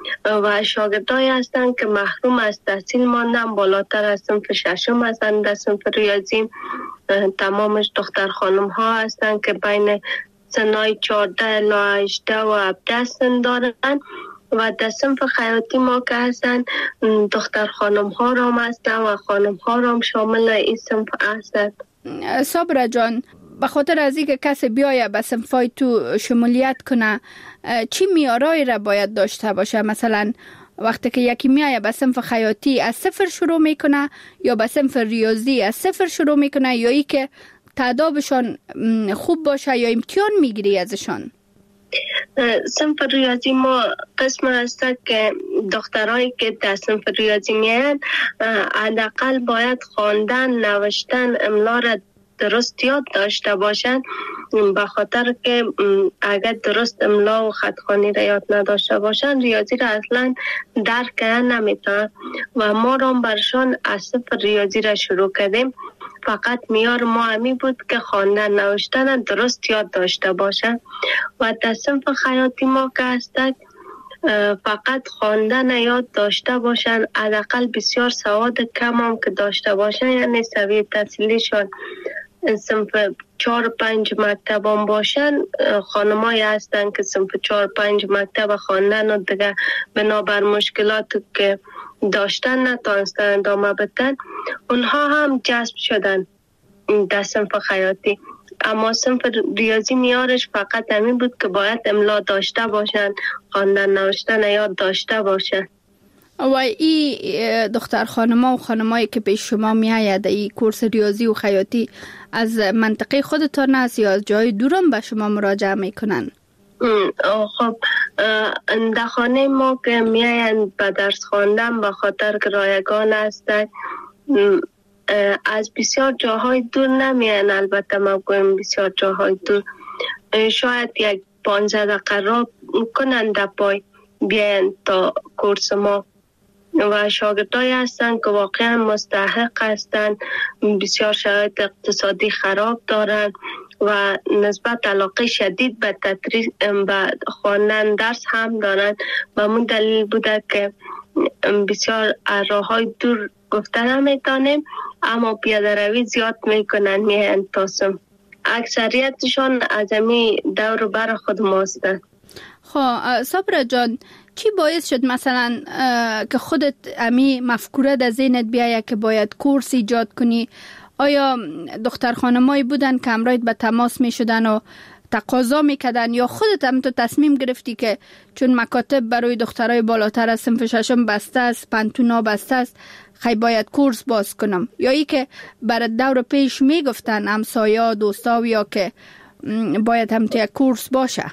و شاگردایی هستند که محروم از تحصیل ماندن، بالاتر از صنف ششم هستند در صنف ریاضی. تمامش دختر خانم ها هستند که بین سنای 14 الی 18 و 17 سن دارند و در صنف خیاطی ما که هستند دختر خانم ها را هم هستند و خانم ها را هم شامل این صنف هستند. صابره جان، به خاطر از اینکه کسی بیایه به صنفای تو شمولیت کنه چی معیارایی را باید داشته باشه؟ مثلا وقتی که یکی میایه به صنف خیاطی از صفر شروع میکنه یا به صنف ریاضی از صفر شروع میکنه یا ای که تعدادشان خوب باشه یا امتحان میگیری ازشان؟ صنف ریاضی ما قسم هست که دخترایی که در صنف ریاضی میایند حداقل باید خواندن، نوشتن، املا را درست یاد داشته باشند، به خاطر که اگر درست املا و خط‌خوانی را یاد نداشته باشند ریاضی را اصلا درک نمیتونن و ما را برشان از صفر ریاضی را شروع کردیم. فقط معیار ما همی بود که خواندن نوشتن درست یاد داشته باشند و در صنف خیاطی ما که هستند فقط خواندن یاد داشته باشند، حداقل بسیار سواد کم هم که داشته باشند، یعنی سویه تحصیلیشان صنف 4-5 مکتب هم باشن. خانمایی هستن که صنف 4-5 مکتب خواندن و دیگه بنابر مشکلات که داشتن نتونستن ادامه بدن، اونها هم جذب شدن در صنف خیاطی. اما صنف ریاضی میارش فقط همین بود که باید املا داشته باشن، خواندن نوشتن یاد داشته باشن. و این دختر خانما و خانمایی که به شما می آید این کورس ریاضی و خیاطی از منطقه خودتان است یا از جای دورم به شما مراجعه می کنن؟ خب در خانه ما که می آیند به درس خواندن به خاطر که رایگان هستند از بسیار جاهای دور نمی آیند. البته ما گویم بسیار جاهای دور، شاید 15 دقیقه را کنند در پای بیاین تا کورس ما و شاگردایی هستند که واقعا مستحق هستند، بسیار شرایط اقتصادی خراب دارند و نسبت علاقه شدید به تدریس به خواندن درس هم دارند و من دلیل بوده که بسیار راههای دور گفته نمیتونیم اما پیاده روی زیاد میکنن میهن تاسم. اکثریتشان از امی دور بر خود ماستند. خب صابره جان، چی باعث شد مثلا که خودت امی مفکوره در ذهنت بیایه که باید کورس ایجاد کنی؟ آیا دختر خانمایی بودن که همراهت به تماس می شدن و تقاضا می کردن یا خودت هم تو تصمیم گرفتی که چون مکاتب برای دخترای بالاتر از صنف ششم بسته است، پنتونا بسته است، خیلی باید کورس باز کنم؟ یا ای که برای دور پیش می گفتن همسایا دوستا یا که باید هم تو یک کورس باشه؟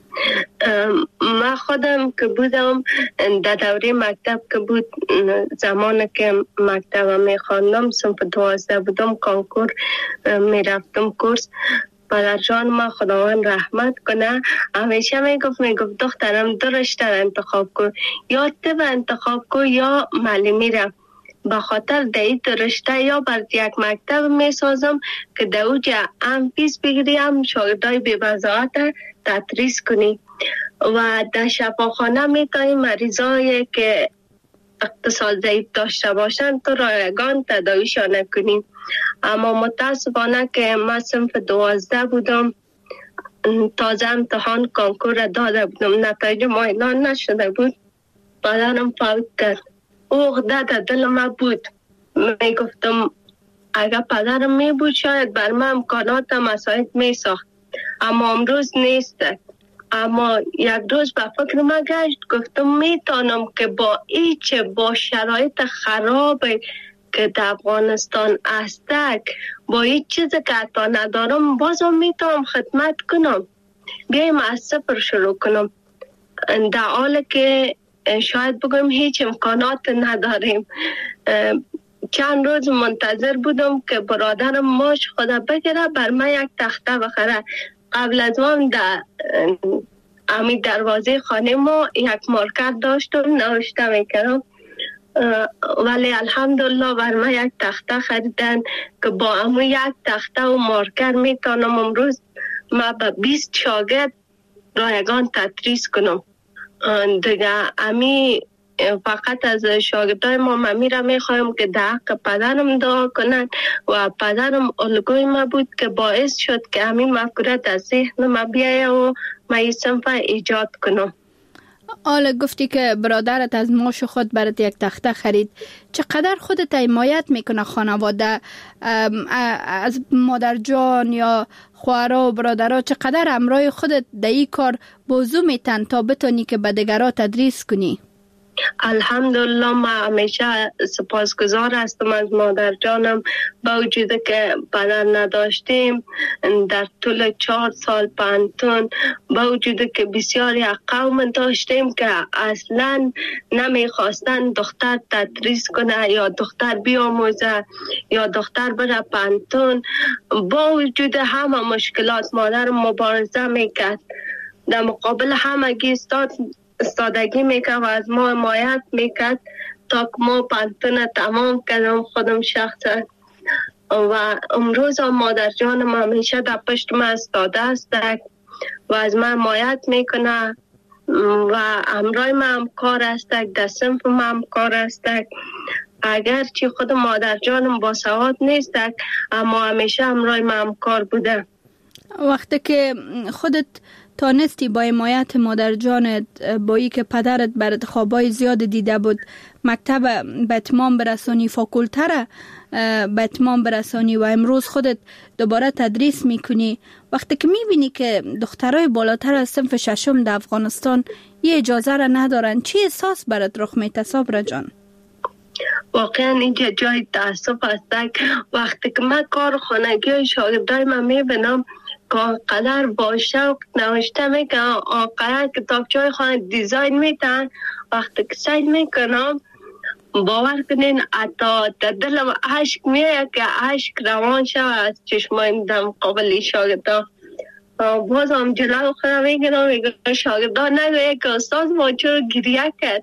من خودم که بودم در دوره مکتب که بود، زمان که مکتب می خواندم صنف 12 بودم، کانکور می رفتم کورس. پدر جان ما خداوند رحمت کنه همیشه می گفت دخترم دو رشته انتخاب کن، یا طب انتخاب کن یا معلمی را، به خاطر دایی دو رشته یا بر یک مکتب می سازم که دوجه هم فیس بگیری هم شاگردای بی بضاعت تدریس کنی و در شفاخانه میتونی مریضایی که اقتصاد ضعیف داشته باشن تو رایگان تداویشان کنی. اما متاسفانه که من صنف 12 بودم، تازه امتحان کانکور داده بودم، نتایج ما اعلان نشده بود، پدرم فوت کرد. عقده در دل من بود، می گفتم اگر پدرم می بود شاید بر من امکانات مساعد می ساخت، اما امروز نیست. اما یک روز به فکر من گشت، گفتم میتونم که با با شرایط خراب که در افغانستان هستک، با هیچ چیز که حتی ندارم بازم میتونم خدمت کنم، بیایم از صفر شروع کنم، در حالی که شاید بگم هیچ امکانات نداریم. چند روز منتظر بودم که برادرم ماش خدا بگیره بر من یک تخته بخره. قبل از من در امی دروازه خانه ما یک مارکر داشتم نوشته میکردم، ولی الحمدلله بر من یک تخته خریدن که با امو یک تخته و مارکر میتونم امروز ما به 20 شاگرد رایگان تدریس کنم دیگه امی فقط از شاگردای ما میرم میخوایم که در حق پدرم دعا کنن و پدرم الگوی ما بود که باعث شد که همین مفکورت از ذهن ما بیایه و ما این صنف ایجاد کنم. حالا گفتی که برادرت از معاش خود برات یک تخته خرید، چقدر خودت حمایت میکنه خانواده از مادر جان یا خواهرها و برادرها، چقدر همراه خودت در این کار بازو میتن تا بتونی که به دیگرها تدریس کنی؟ الحمدلله ما همیشه سپاسگزار هستم از مادر جانم. با وجود که پدر نداشتیم در طول 4 سال پانتون، با وجود که بسیاری قوم داشتیم که اصلا نمیخواستن دختر تدریس کنه یا دختر بیاموزه یا دختر بره پانتون، با وجود همه مشکلات مادر مبارزه میکرد، در مقابل همگی استادگی میکرد و از ما حمایت میکرد تا که ما پانتون تمام کردم خودم شخصا. و امروز مادر جانم همیشه در پشت ما استاده است و از من حمایت میکنه و همراه ما همکار است، در صنف ما همکار است. اگرچه خود مادر جانم با سواد نیست اما همیشه همراه ما همکار بوده. وقتی که خودت تانستی با حمایت مادر جانت، با ای که پدرت برات خوابای زیاد دیده بود، مکتب به اتمام برسانی، فاکولته را به اتمام برسانی و امروز خودت دوباره تدریس میکنی، وقتی که میبینی که دخترای بالاتر از صنف 6 در افغانستان یه اجازه را ندارن، چی احساس برات رخ میده صابره جان؟ واقعا اینجا جای تاسف است. وقتی که من کار خانگی شاگردای من میبینم قدر با شوق نوشته میکنم، قدر کتابچه‌های خانه دیزاین میتن، وقتی که سین میکنم باور کنین حتی در دلم عشق میاد که عشق روان شد از چشمان در مقابل شاگردا. باز هم جلو خودم میگم شاگردا نگویه که استاد ما چرا گریه کرد،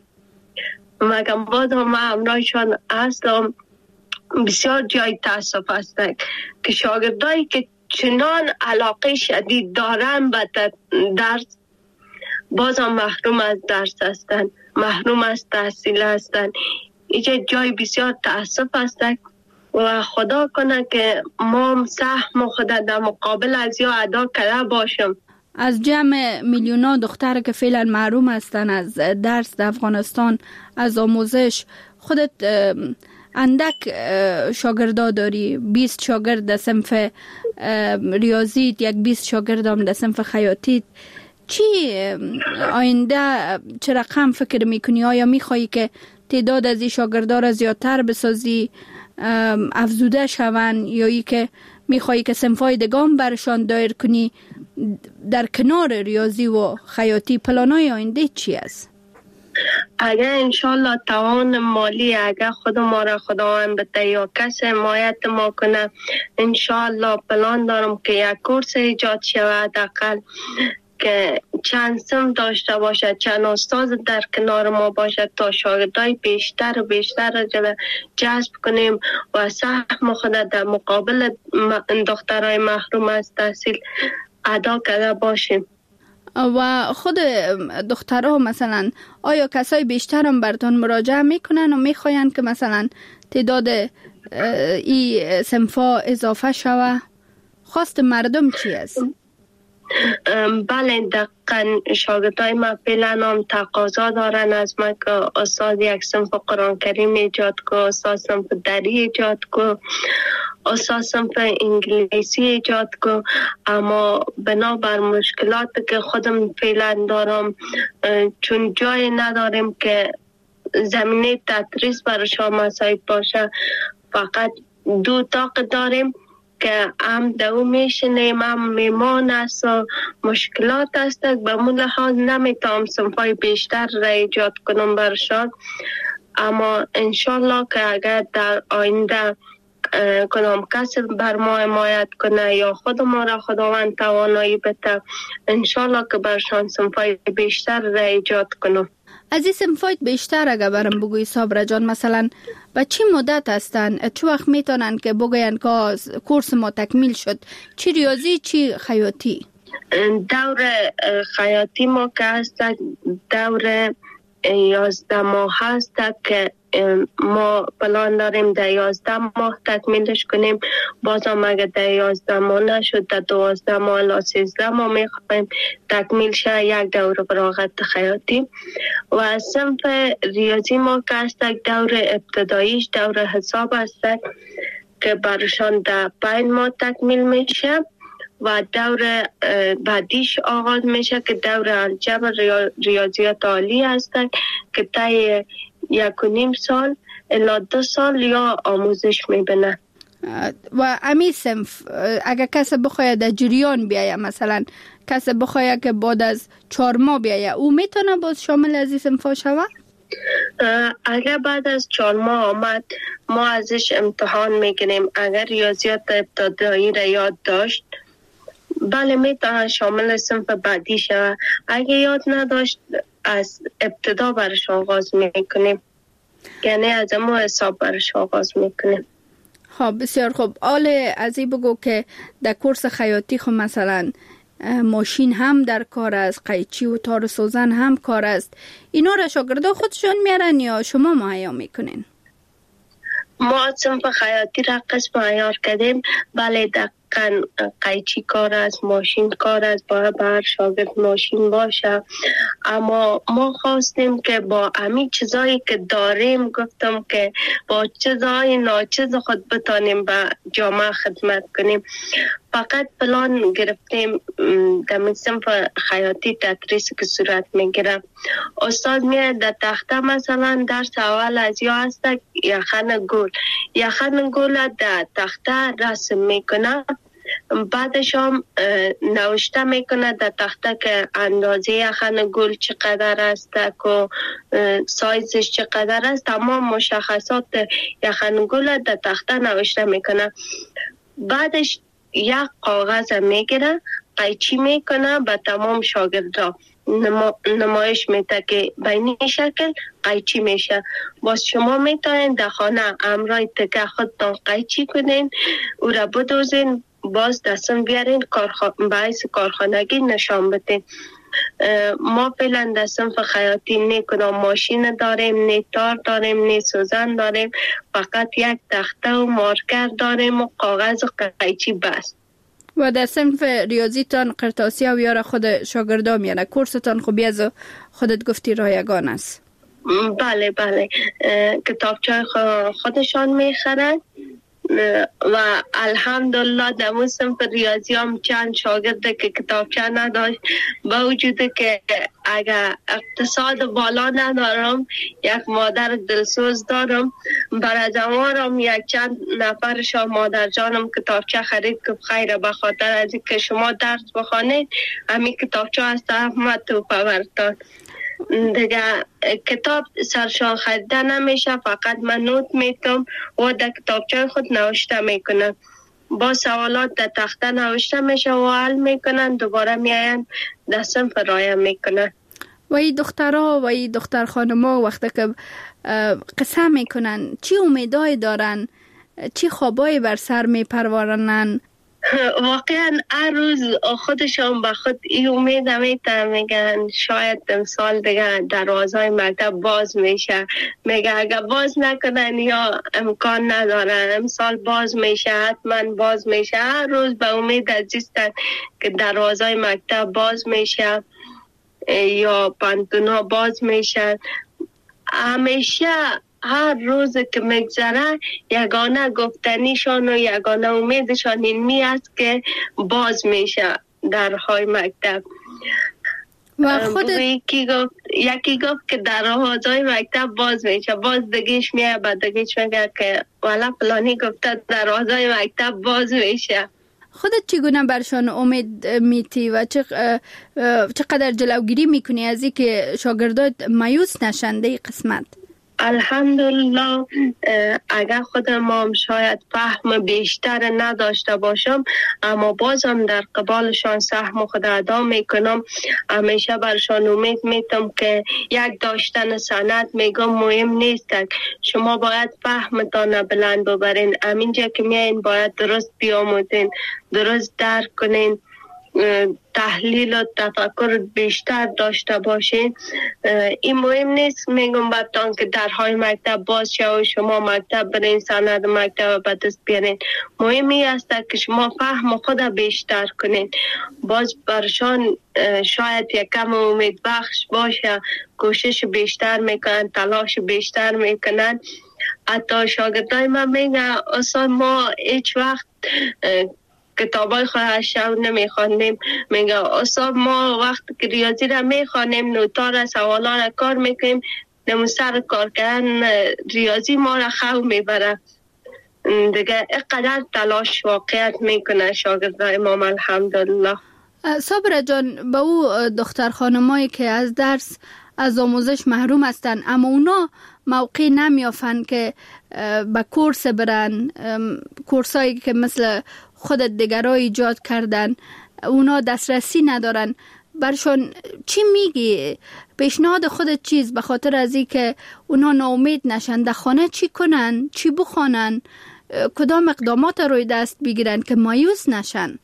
مگم باز هم همراهشان هستم. بسیار جای تاسف است که شاگردایی که چنان علاقه شدید دارن به درس باز هم محروم از درس هستن، محروم از تحصیل هستن. اینجا جای بسیار تاسف است و خدا کنه که ما سهم خود در مقابل از یا ادا کرده باشم. از جمع میلیونا دختر که فعلا محروم هستن از درس در افغانستان، از آموزش، خودت اندک شاگردا داری، 20 شاگرد در صنف ریاضیت، یک 20 شاگرد هم در صنف خیاطیت. چی آینده چه رقم فکر میکنی؟ آیا میخوایی که تعداد از این شاگردا را زیادتر بسازی، افزوده شون، یا ای که میخوایی که صنفای دگام برشان دایر کنی در کنار ریاضی و خیاطی؟ پلانای آینده چی است؟ اگر انشالله توان مالی اگر خود ما را خداوند بده یا کسی حمایت ما کنه، انشالله پلان دارم که یک کورس ایجاد شود، حداقل که چند صنف داشته باشد، چند استاد در کنار ما باشد تا شاگردای بیشتر و بیشتر جذب کنیم و سهم خود در مقابل دخترای محروم از تحصیل ادا کرده باشیم. و خود دخترها مثلا آیا کسای بیشتر هم براتون مراجعه میکنن و میخواین که مثلا تعداد ای صنفا اضافه شوه؟ خواست مردم چی است؟ بله دقیقا شاگردای ما فعلا هم تقاضا دارن از ما که استاد یک صنف قرآن کریم ایجاد کو، استاد صنف دری ایجاد کو، استاد صنف انگلیسی ایجاد کو. اما بنابر مشکلاتی که خودم فعلا دارم، چون جای نداریم که زمینه تدریس برایشان مساعد باشه، فقط 2 اتاق داریم که هم دو میشنیم هم میمان است و مشکلات است. به مون لحاظ نمیتونم صنفای بیشتر را ایجاد کنم برشان، اما انشالله که اگر در آینده کدام کسی بر ما حمایت کنه یا خود ما را خداوند توانایی بده، انشالله که برشان صنفای بیشتر را ایجاد کنم. از این صنفایت بیشتر اگر برم بگوی صابره جان، مثلا به چی مدت هستن؟ چه وقت میتونن که بگوین که کورس ما تکمیل شد؟ چی ریاضی چی خیاطی؟ دور خیاطی ما که هست دور 11 ماه هست که ما پلان داریم در 11 ماه تکمیلش کنیم. بازم اگر در 11 ماه نشد در 12 ماه الی 13 ماه میخوایم تکمیل شه یک دور فراغت خیاطی. و صنف ریاضی ما که هست دور ابتداییش دور حساب هست که برشان در 5 ماه تکمیل میشه و دور بعدیش آغاز میشه که دور الجبر ریاضیات عالی هست که تا 1.5 سال الی 2 سال یا آموزش میبینه. و امی صنف اگر کسی بخواید در جریان بیایه، مثلا کسی بخواید که بعد از 4 ماه بیایه، او میتونه باز شامل از این صنف شود؟ اگر بعد از 4 ماه آمد ما ازش امتحان میگیریم. اگر ریاضیات ابتدایی را یاد داشت بله میتونه شامل صنف بعدی شود. اگر یاد نداشت از ابتدا برش آغاز میکنیم، یعنی از امو حساب برش آغاز میکنیم. خب بسیار خوب. حال از این بگو که در کورس خیاطی خب مثلا ماشین هم در کار است، قیچی و تار سوزن هم کار است. اینا را شاگردا خودشون میارن یا شما مهیا میکنین؟ ما صنف خیاطی را قسم عیار کردیم. بله دقیقاً قیچی کار است، ماشین کار است، باید بر شاگرد ماشین باشه. اما ما خواستیم که با همین چیزایی که داریم گفتم که با چیزای ناچیز خود بتانیم به جامعه خدمت کنیم. فقط پلان گرفتیم در صنف خیاطی تدریس که صورت میگیره. استاد میاد در تخته مثلا درس اول از یا هست یخن گل در تخته رسم میکنه، بعدش هم نوشته میکنه در تخته که اندازه یخن گل چقدر است و سایزش چقدر است. تمام مشخصات یخن گل در تخته نوشته میکنه. بعدش یک کاغذ میگیره قیچی میکنه به تمام شاگردا نمایش میده که بینی شکل قیچی میشه. باز شما میتونین در خانه امرای تکه خودتان قیچی کنین، او را بدوزین، باز دستم بیارین باعث کارخانگی نشان بدین. ما فعلا در صنف خیاطی نه کدام ماشین داریم، نه تار داریم، نه سوزن داریم، فقط یک تخته و مارکر داریم و کاغذ و قیچی بس. و در صنف ریاضیتان قرطاسی و یار خود شاگردا میانه. کورستان خوبی از خودت گفتی رایگان است؟ بله کتابچه خودشان میخرن و الحمدلله در صنف ریاضی هم چند شاگرده که کتابچه نداشت، با وجود که اگر اقتصاد بالا ندارم یک مادر دلسوز دارم، برای زمانم یک چند نفرشان مادر جانم کتابچه خرید که خیره به خاطر از که شما درس بخوانید همین کتابچه از احمد تو پورتان دیگه کتاب سرشان خریده نمیشه، فقط من نوت میتم و در کتابچه خود نوشته میکنم. با سوالات در تخته نوشته میشه و حل میکنن، دوباره میاین در صنف رایه میکنن. و این دخترها و این دختر خانم‌ها وقتی که قصه میکنن چی امیدای دارن، چی خوابای بر سر میپرورنن؟ واقعا هر روز خودشان به خود این امید میگن شاید امسال دیگه دروازهای مکتب باز میشه. میگه اگر باز نکنن یا امکان نداره امسال باز میشه، حتما باز میشه. هر روز به امید عزیزتن که دروازهای مکتب باز میشه یا پانتونا باز میشه. همیشه هر روز که میگذره یگانه گفتنیشان و یگانه امیدشان این می است که باز میشه درهای مکتب. و خود یکی گفت که درهای مکتب باز میشه، باز دگیش میه بعد دگیش میگه که والا فلانی گفته درهای مکتب باز میشه. خودت چگونه برشان امید میتی و چقدر جلوگیری میکنی از این که شاگردات مایوس نشنده قسمت؟ الحمدلله اگر خود ما شاید فهم بیشتر نداشته باشم اما بازم در قبالشان سهم خود ادا میکنم. همیشه برشان امید میتم که یک داشتن سند میگم مهم نیست، شما باید فهمتان بلند ببرین. همینجا که میاین باید درست بیاموزین، درست درک کنین تحلیل و تفکر بیشتر داشته باشین. این مهم نیست میگم براتون که درهای مکتب باز شد و شما مکتب برین سند مکتب به دست بیارین. مهمی است که شما فهم خود بیشتر کنین. باز برشان شاید یکم امید بخش باشه، کوشش بیشتر میکنن، تلاش بیشتر میکنن. حتی شاگردای من میگن اصلا ما هیچ وقت کتابای خود شو نمیخوانیم. میگه استاد ما وقتی که ریاضی را میخوانیم نوتا را سوالا را کار میکنیم، نمو سر کار کردن ریاضی ما را خو میبره. دیگه اینقدر تلاش واقعیت میکنه شاگردای ما الحمدلله. صابره جان، به او دختر خانمایی که از درس از آموزش محروم هستن اما اونا موقع نمیافن که به کورس برن، کورسایی که مثل خود دیگرها ایجاد کردن، اونا دسترسی ندارن، برشون چی میگی؟ پیشنهاد خودت چیز به خاطر از این که اونا ناامید نشن؟ در خانه چی کنن؟ چی بخوانن؟ کدام اقدامات روی دست بگیرن که مایوس نشن؟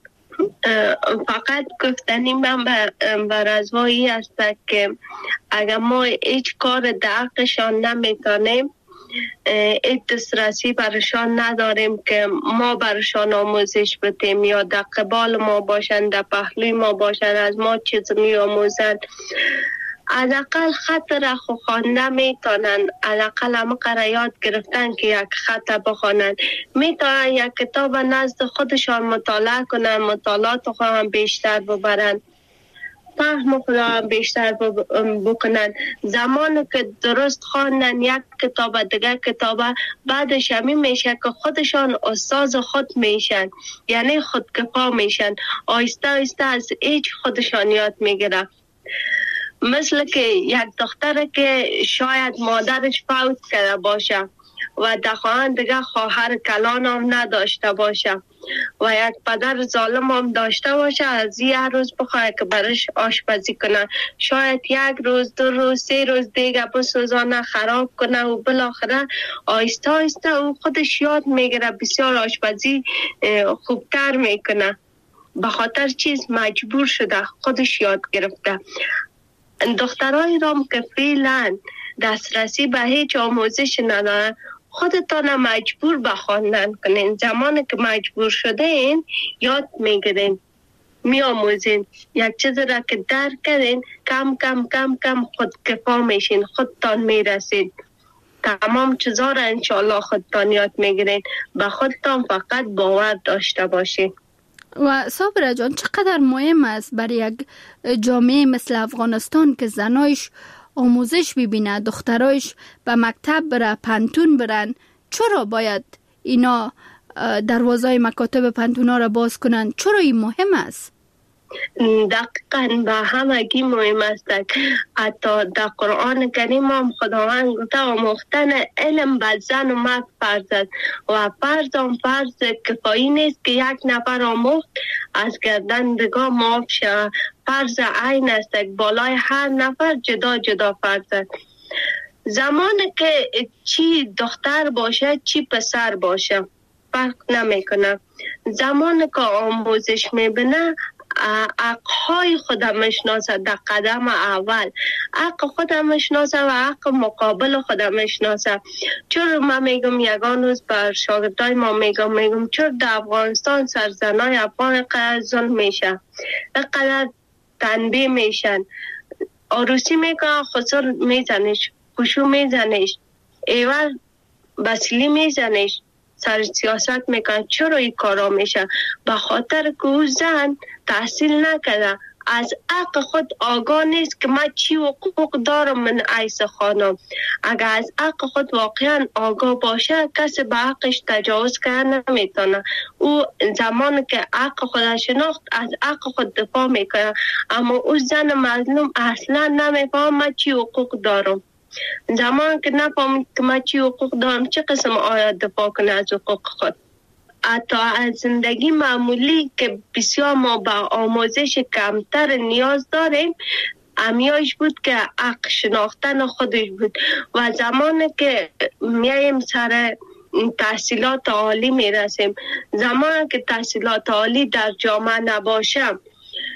فقط گفتنی من بر ازوایی است که اگر ما هیچ کار دقیقشان نمیتونیم، این دسترسی برشان نداریم که ما برشان آموزش بدیم یا در قبال ما باشن، در پهلوی ما باشن، از ما چیز می آموزن. از اقل خط را خوانده میتونن، از اقل همه قرار یاد گرفتن که یک خط بخوانن، میتونن یک کتاب نزد خودشان مطالعه کنن، مطالعات خود هم بیشتر ببرن، فهم خود هم بیشتر بکنن. زمان که درست خواندن یک کتاب دیگر کتاب، بعدش همین میشه که خودشان استاد خود میشن، یعنی خودکفا میشن، آیسته آیسته از هیچ خودشان یاد میگیرن. مثل که یک دختره که شاید مادرش فوت کرده باشه و در خانه دیگه خواهر کلان هم نداشته باشه و یک پدر ظالم هم داشته باشه، از یه روز بخواه که برش آشپزی کنه، شاید یک روز، 2 روز، 3 روز دیگه بسوزانه، خراب کنه و بالاخره آیسته آیسته او خودش یاد میگیره، بسیار آشپزی خوبتر میکنه. به خاطر چیز مجبور شده، خودش یاد گرفته. دخترای رام که فعلا دسترسی به هیچ آموزش ندارن، خودتان مجبور به خواندن کنین. زمانی که مجبور شده این یاد میگیرین، می آموزین. یک چیز را که درک کردین کم کم کم کم خود کفا میشین، خودتان میرسید. تمام چیزا را انشاءالله خودتان یاد میگیرین. به خودتان فقط باور داشته باشین. و صابره جان، چقدر مهم است برای یک جامعه مثل افغانستان که زنایش آموزش ببینه، دخترایش به مکتب بره، پنتون برن؟ چرا باید اینا دروازه مکاتب پنتونا را باز کنن؟ چرا این مهم است؟ دقیقاً به همگی مهم است. حتی در قرآن کریم هم خداوند گفته آموختن علم به زن و مرد فرض است و فرض کفایی نیست که یک نفر آموخت از گردن دیگه معاف شود. فرض عین است، بالای هر نفر جدا جدا فرض است. زمانی که چی دختر باشه چی پسر باشه فرق نمیکنه. زمانی که آموزش میبینه حقهای خودم میشناسه، در قدم اول حق خودم میشناسه و حق مقابل خودم میشناسه. چرا من میگم یگان روز بر شاگردای ما میگم چرا در افغانستان سرزنای افغان قدر ظلم میشه، قدر تنبیه میشن، عروسی میکنه خسر میزنش، خوشو میزنش، ایوار بسیلی میزنش، سر سیاست میکنه. چرا این کارا میشه؟ به خاطر که او زن تحصیل نکرده، از حق خود آگاه نیست که من چی حقوق دارم من عیس خانم. اگر از حق خود واقعا آگاه باشه کسی به حقش تجاوز کرده نمیتونه. او زمان که حق خود شناخت از حق خود دفاع میکنه، اما او زن مظلوم اصلا نمیفهم من چی حقوق دارم. زمان که نفهمید که من چی حقوق دارم چه قسم آیات دفاع کنه از حقوق خود. حتی از زندگی معمولی که بسیار ما با آموزش کمتر نیاز داریم، امیایش بود که حق شناختن خودش بود. و زمانی که میایم سر تحصیلات عالی میرسیم، زمانی که تحصیلات عالی در جامعه نباشه،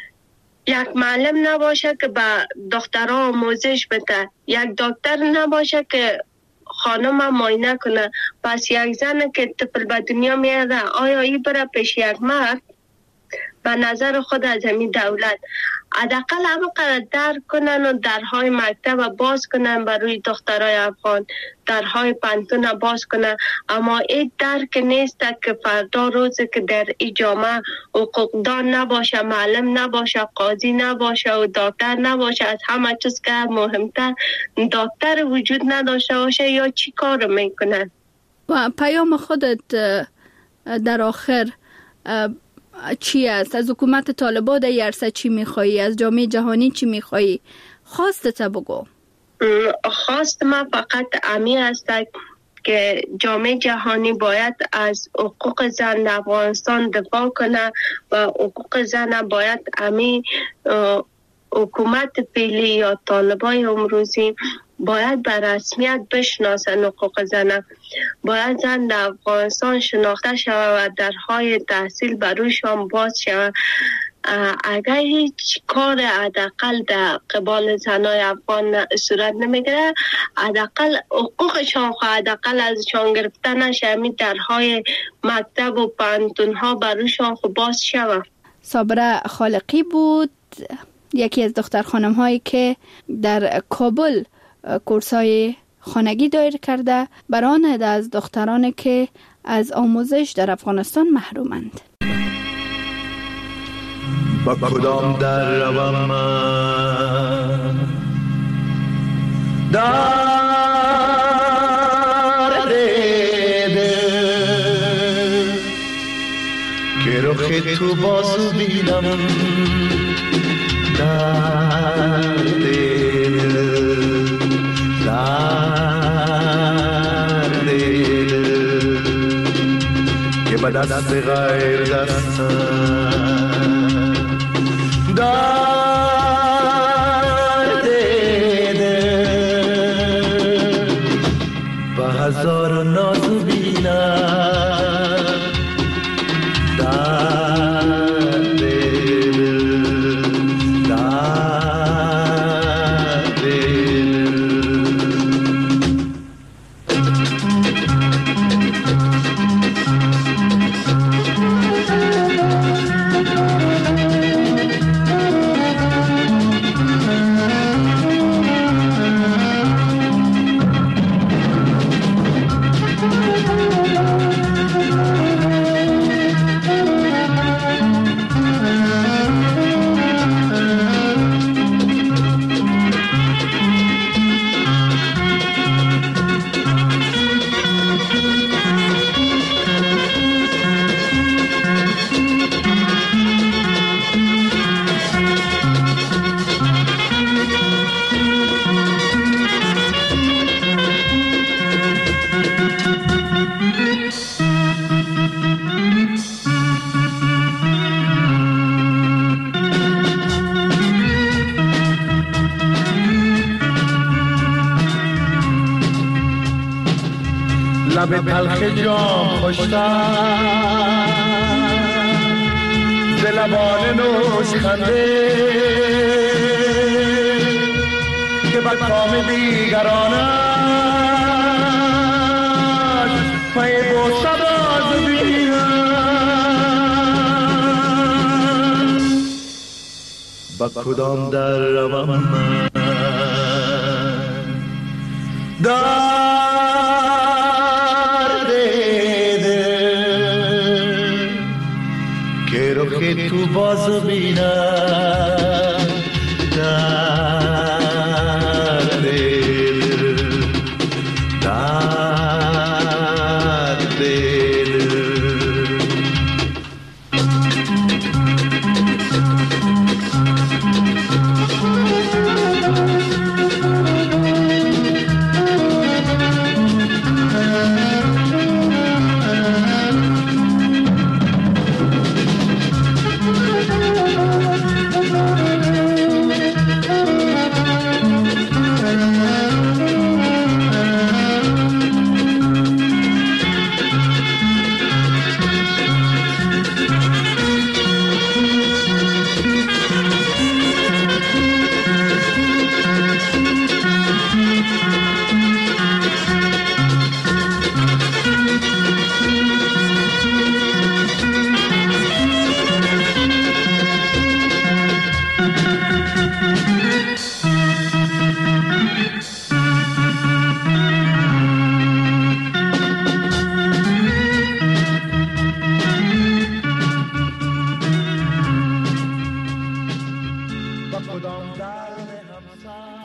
یک معلم نباشه که به دخترها آموزش بده، یک دکتر نباشه که خانم معاینه کنه. پس یک زن که طفل به دنیا میاره آیا این بره پیش یک مرد؟ به نظر خود از همین دولت حداقل همینقدر درک کنن و درهای مکتب باز کنن برای دخترای افغان، درهای پانتون باز کنن. اما این درک نیست که فردا روز که در این جامعه حقوقدان نباشه، معلم نباشه، قاضی نباشه و دکتر نباشه، از همه چیز که مهمتر دکتر وجود نداشته باشه یا چی کار میکنن. و پیام خودت در آخر چی است؟ از حکومت طالبان در عرصه چی میخوایی؟ از جامعه جهانی چی میخوایی؟ خواستت بگو. خواست ما فقط امی است که جامعه جهانی باید از حقوق زن در افغانستان دفاع کنه و حقوق زن باید امی حکومت فعلی یا طالبان امروزی باید به رسمیت بشناسن حقوق زن. باید زن در افغانستان شناخته شود و درهای تحصیل برویشان باز شود. اگر هیچ کار حداقل در قبال زنای افغان صورت نمیگیره، حداقل حقوقشان حداقل ازشان گرفته نشه، همین درهای مکتب و پانتونها برویشان باز شود. صابره خالقی بود، یکی از دختر خانم هایی که در کابل کورسای خانگی دایر کرده برای از دخترانی که از آموزش در افغانستان محرومند. با کدام در روم من در دیده که رخ تو بازو بینم در دیده که به دست غیر دستم در دیده به هزار نازو بینم در دیده در دیده. لب تلخ جام خوشتر ز لبان نوش خنده که بر کام دیگرانش پای بوسه باز بینم. با کدام در روم من در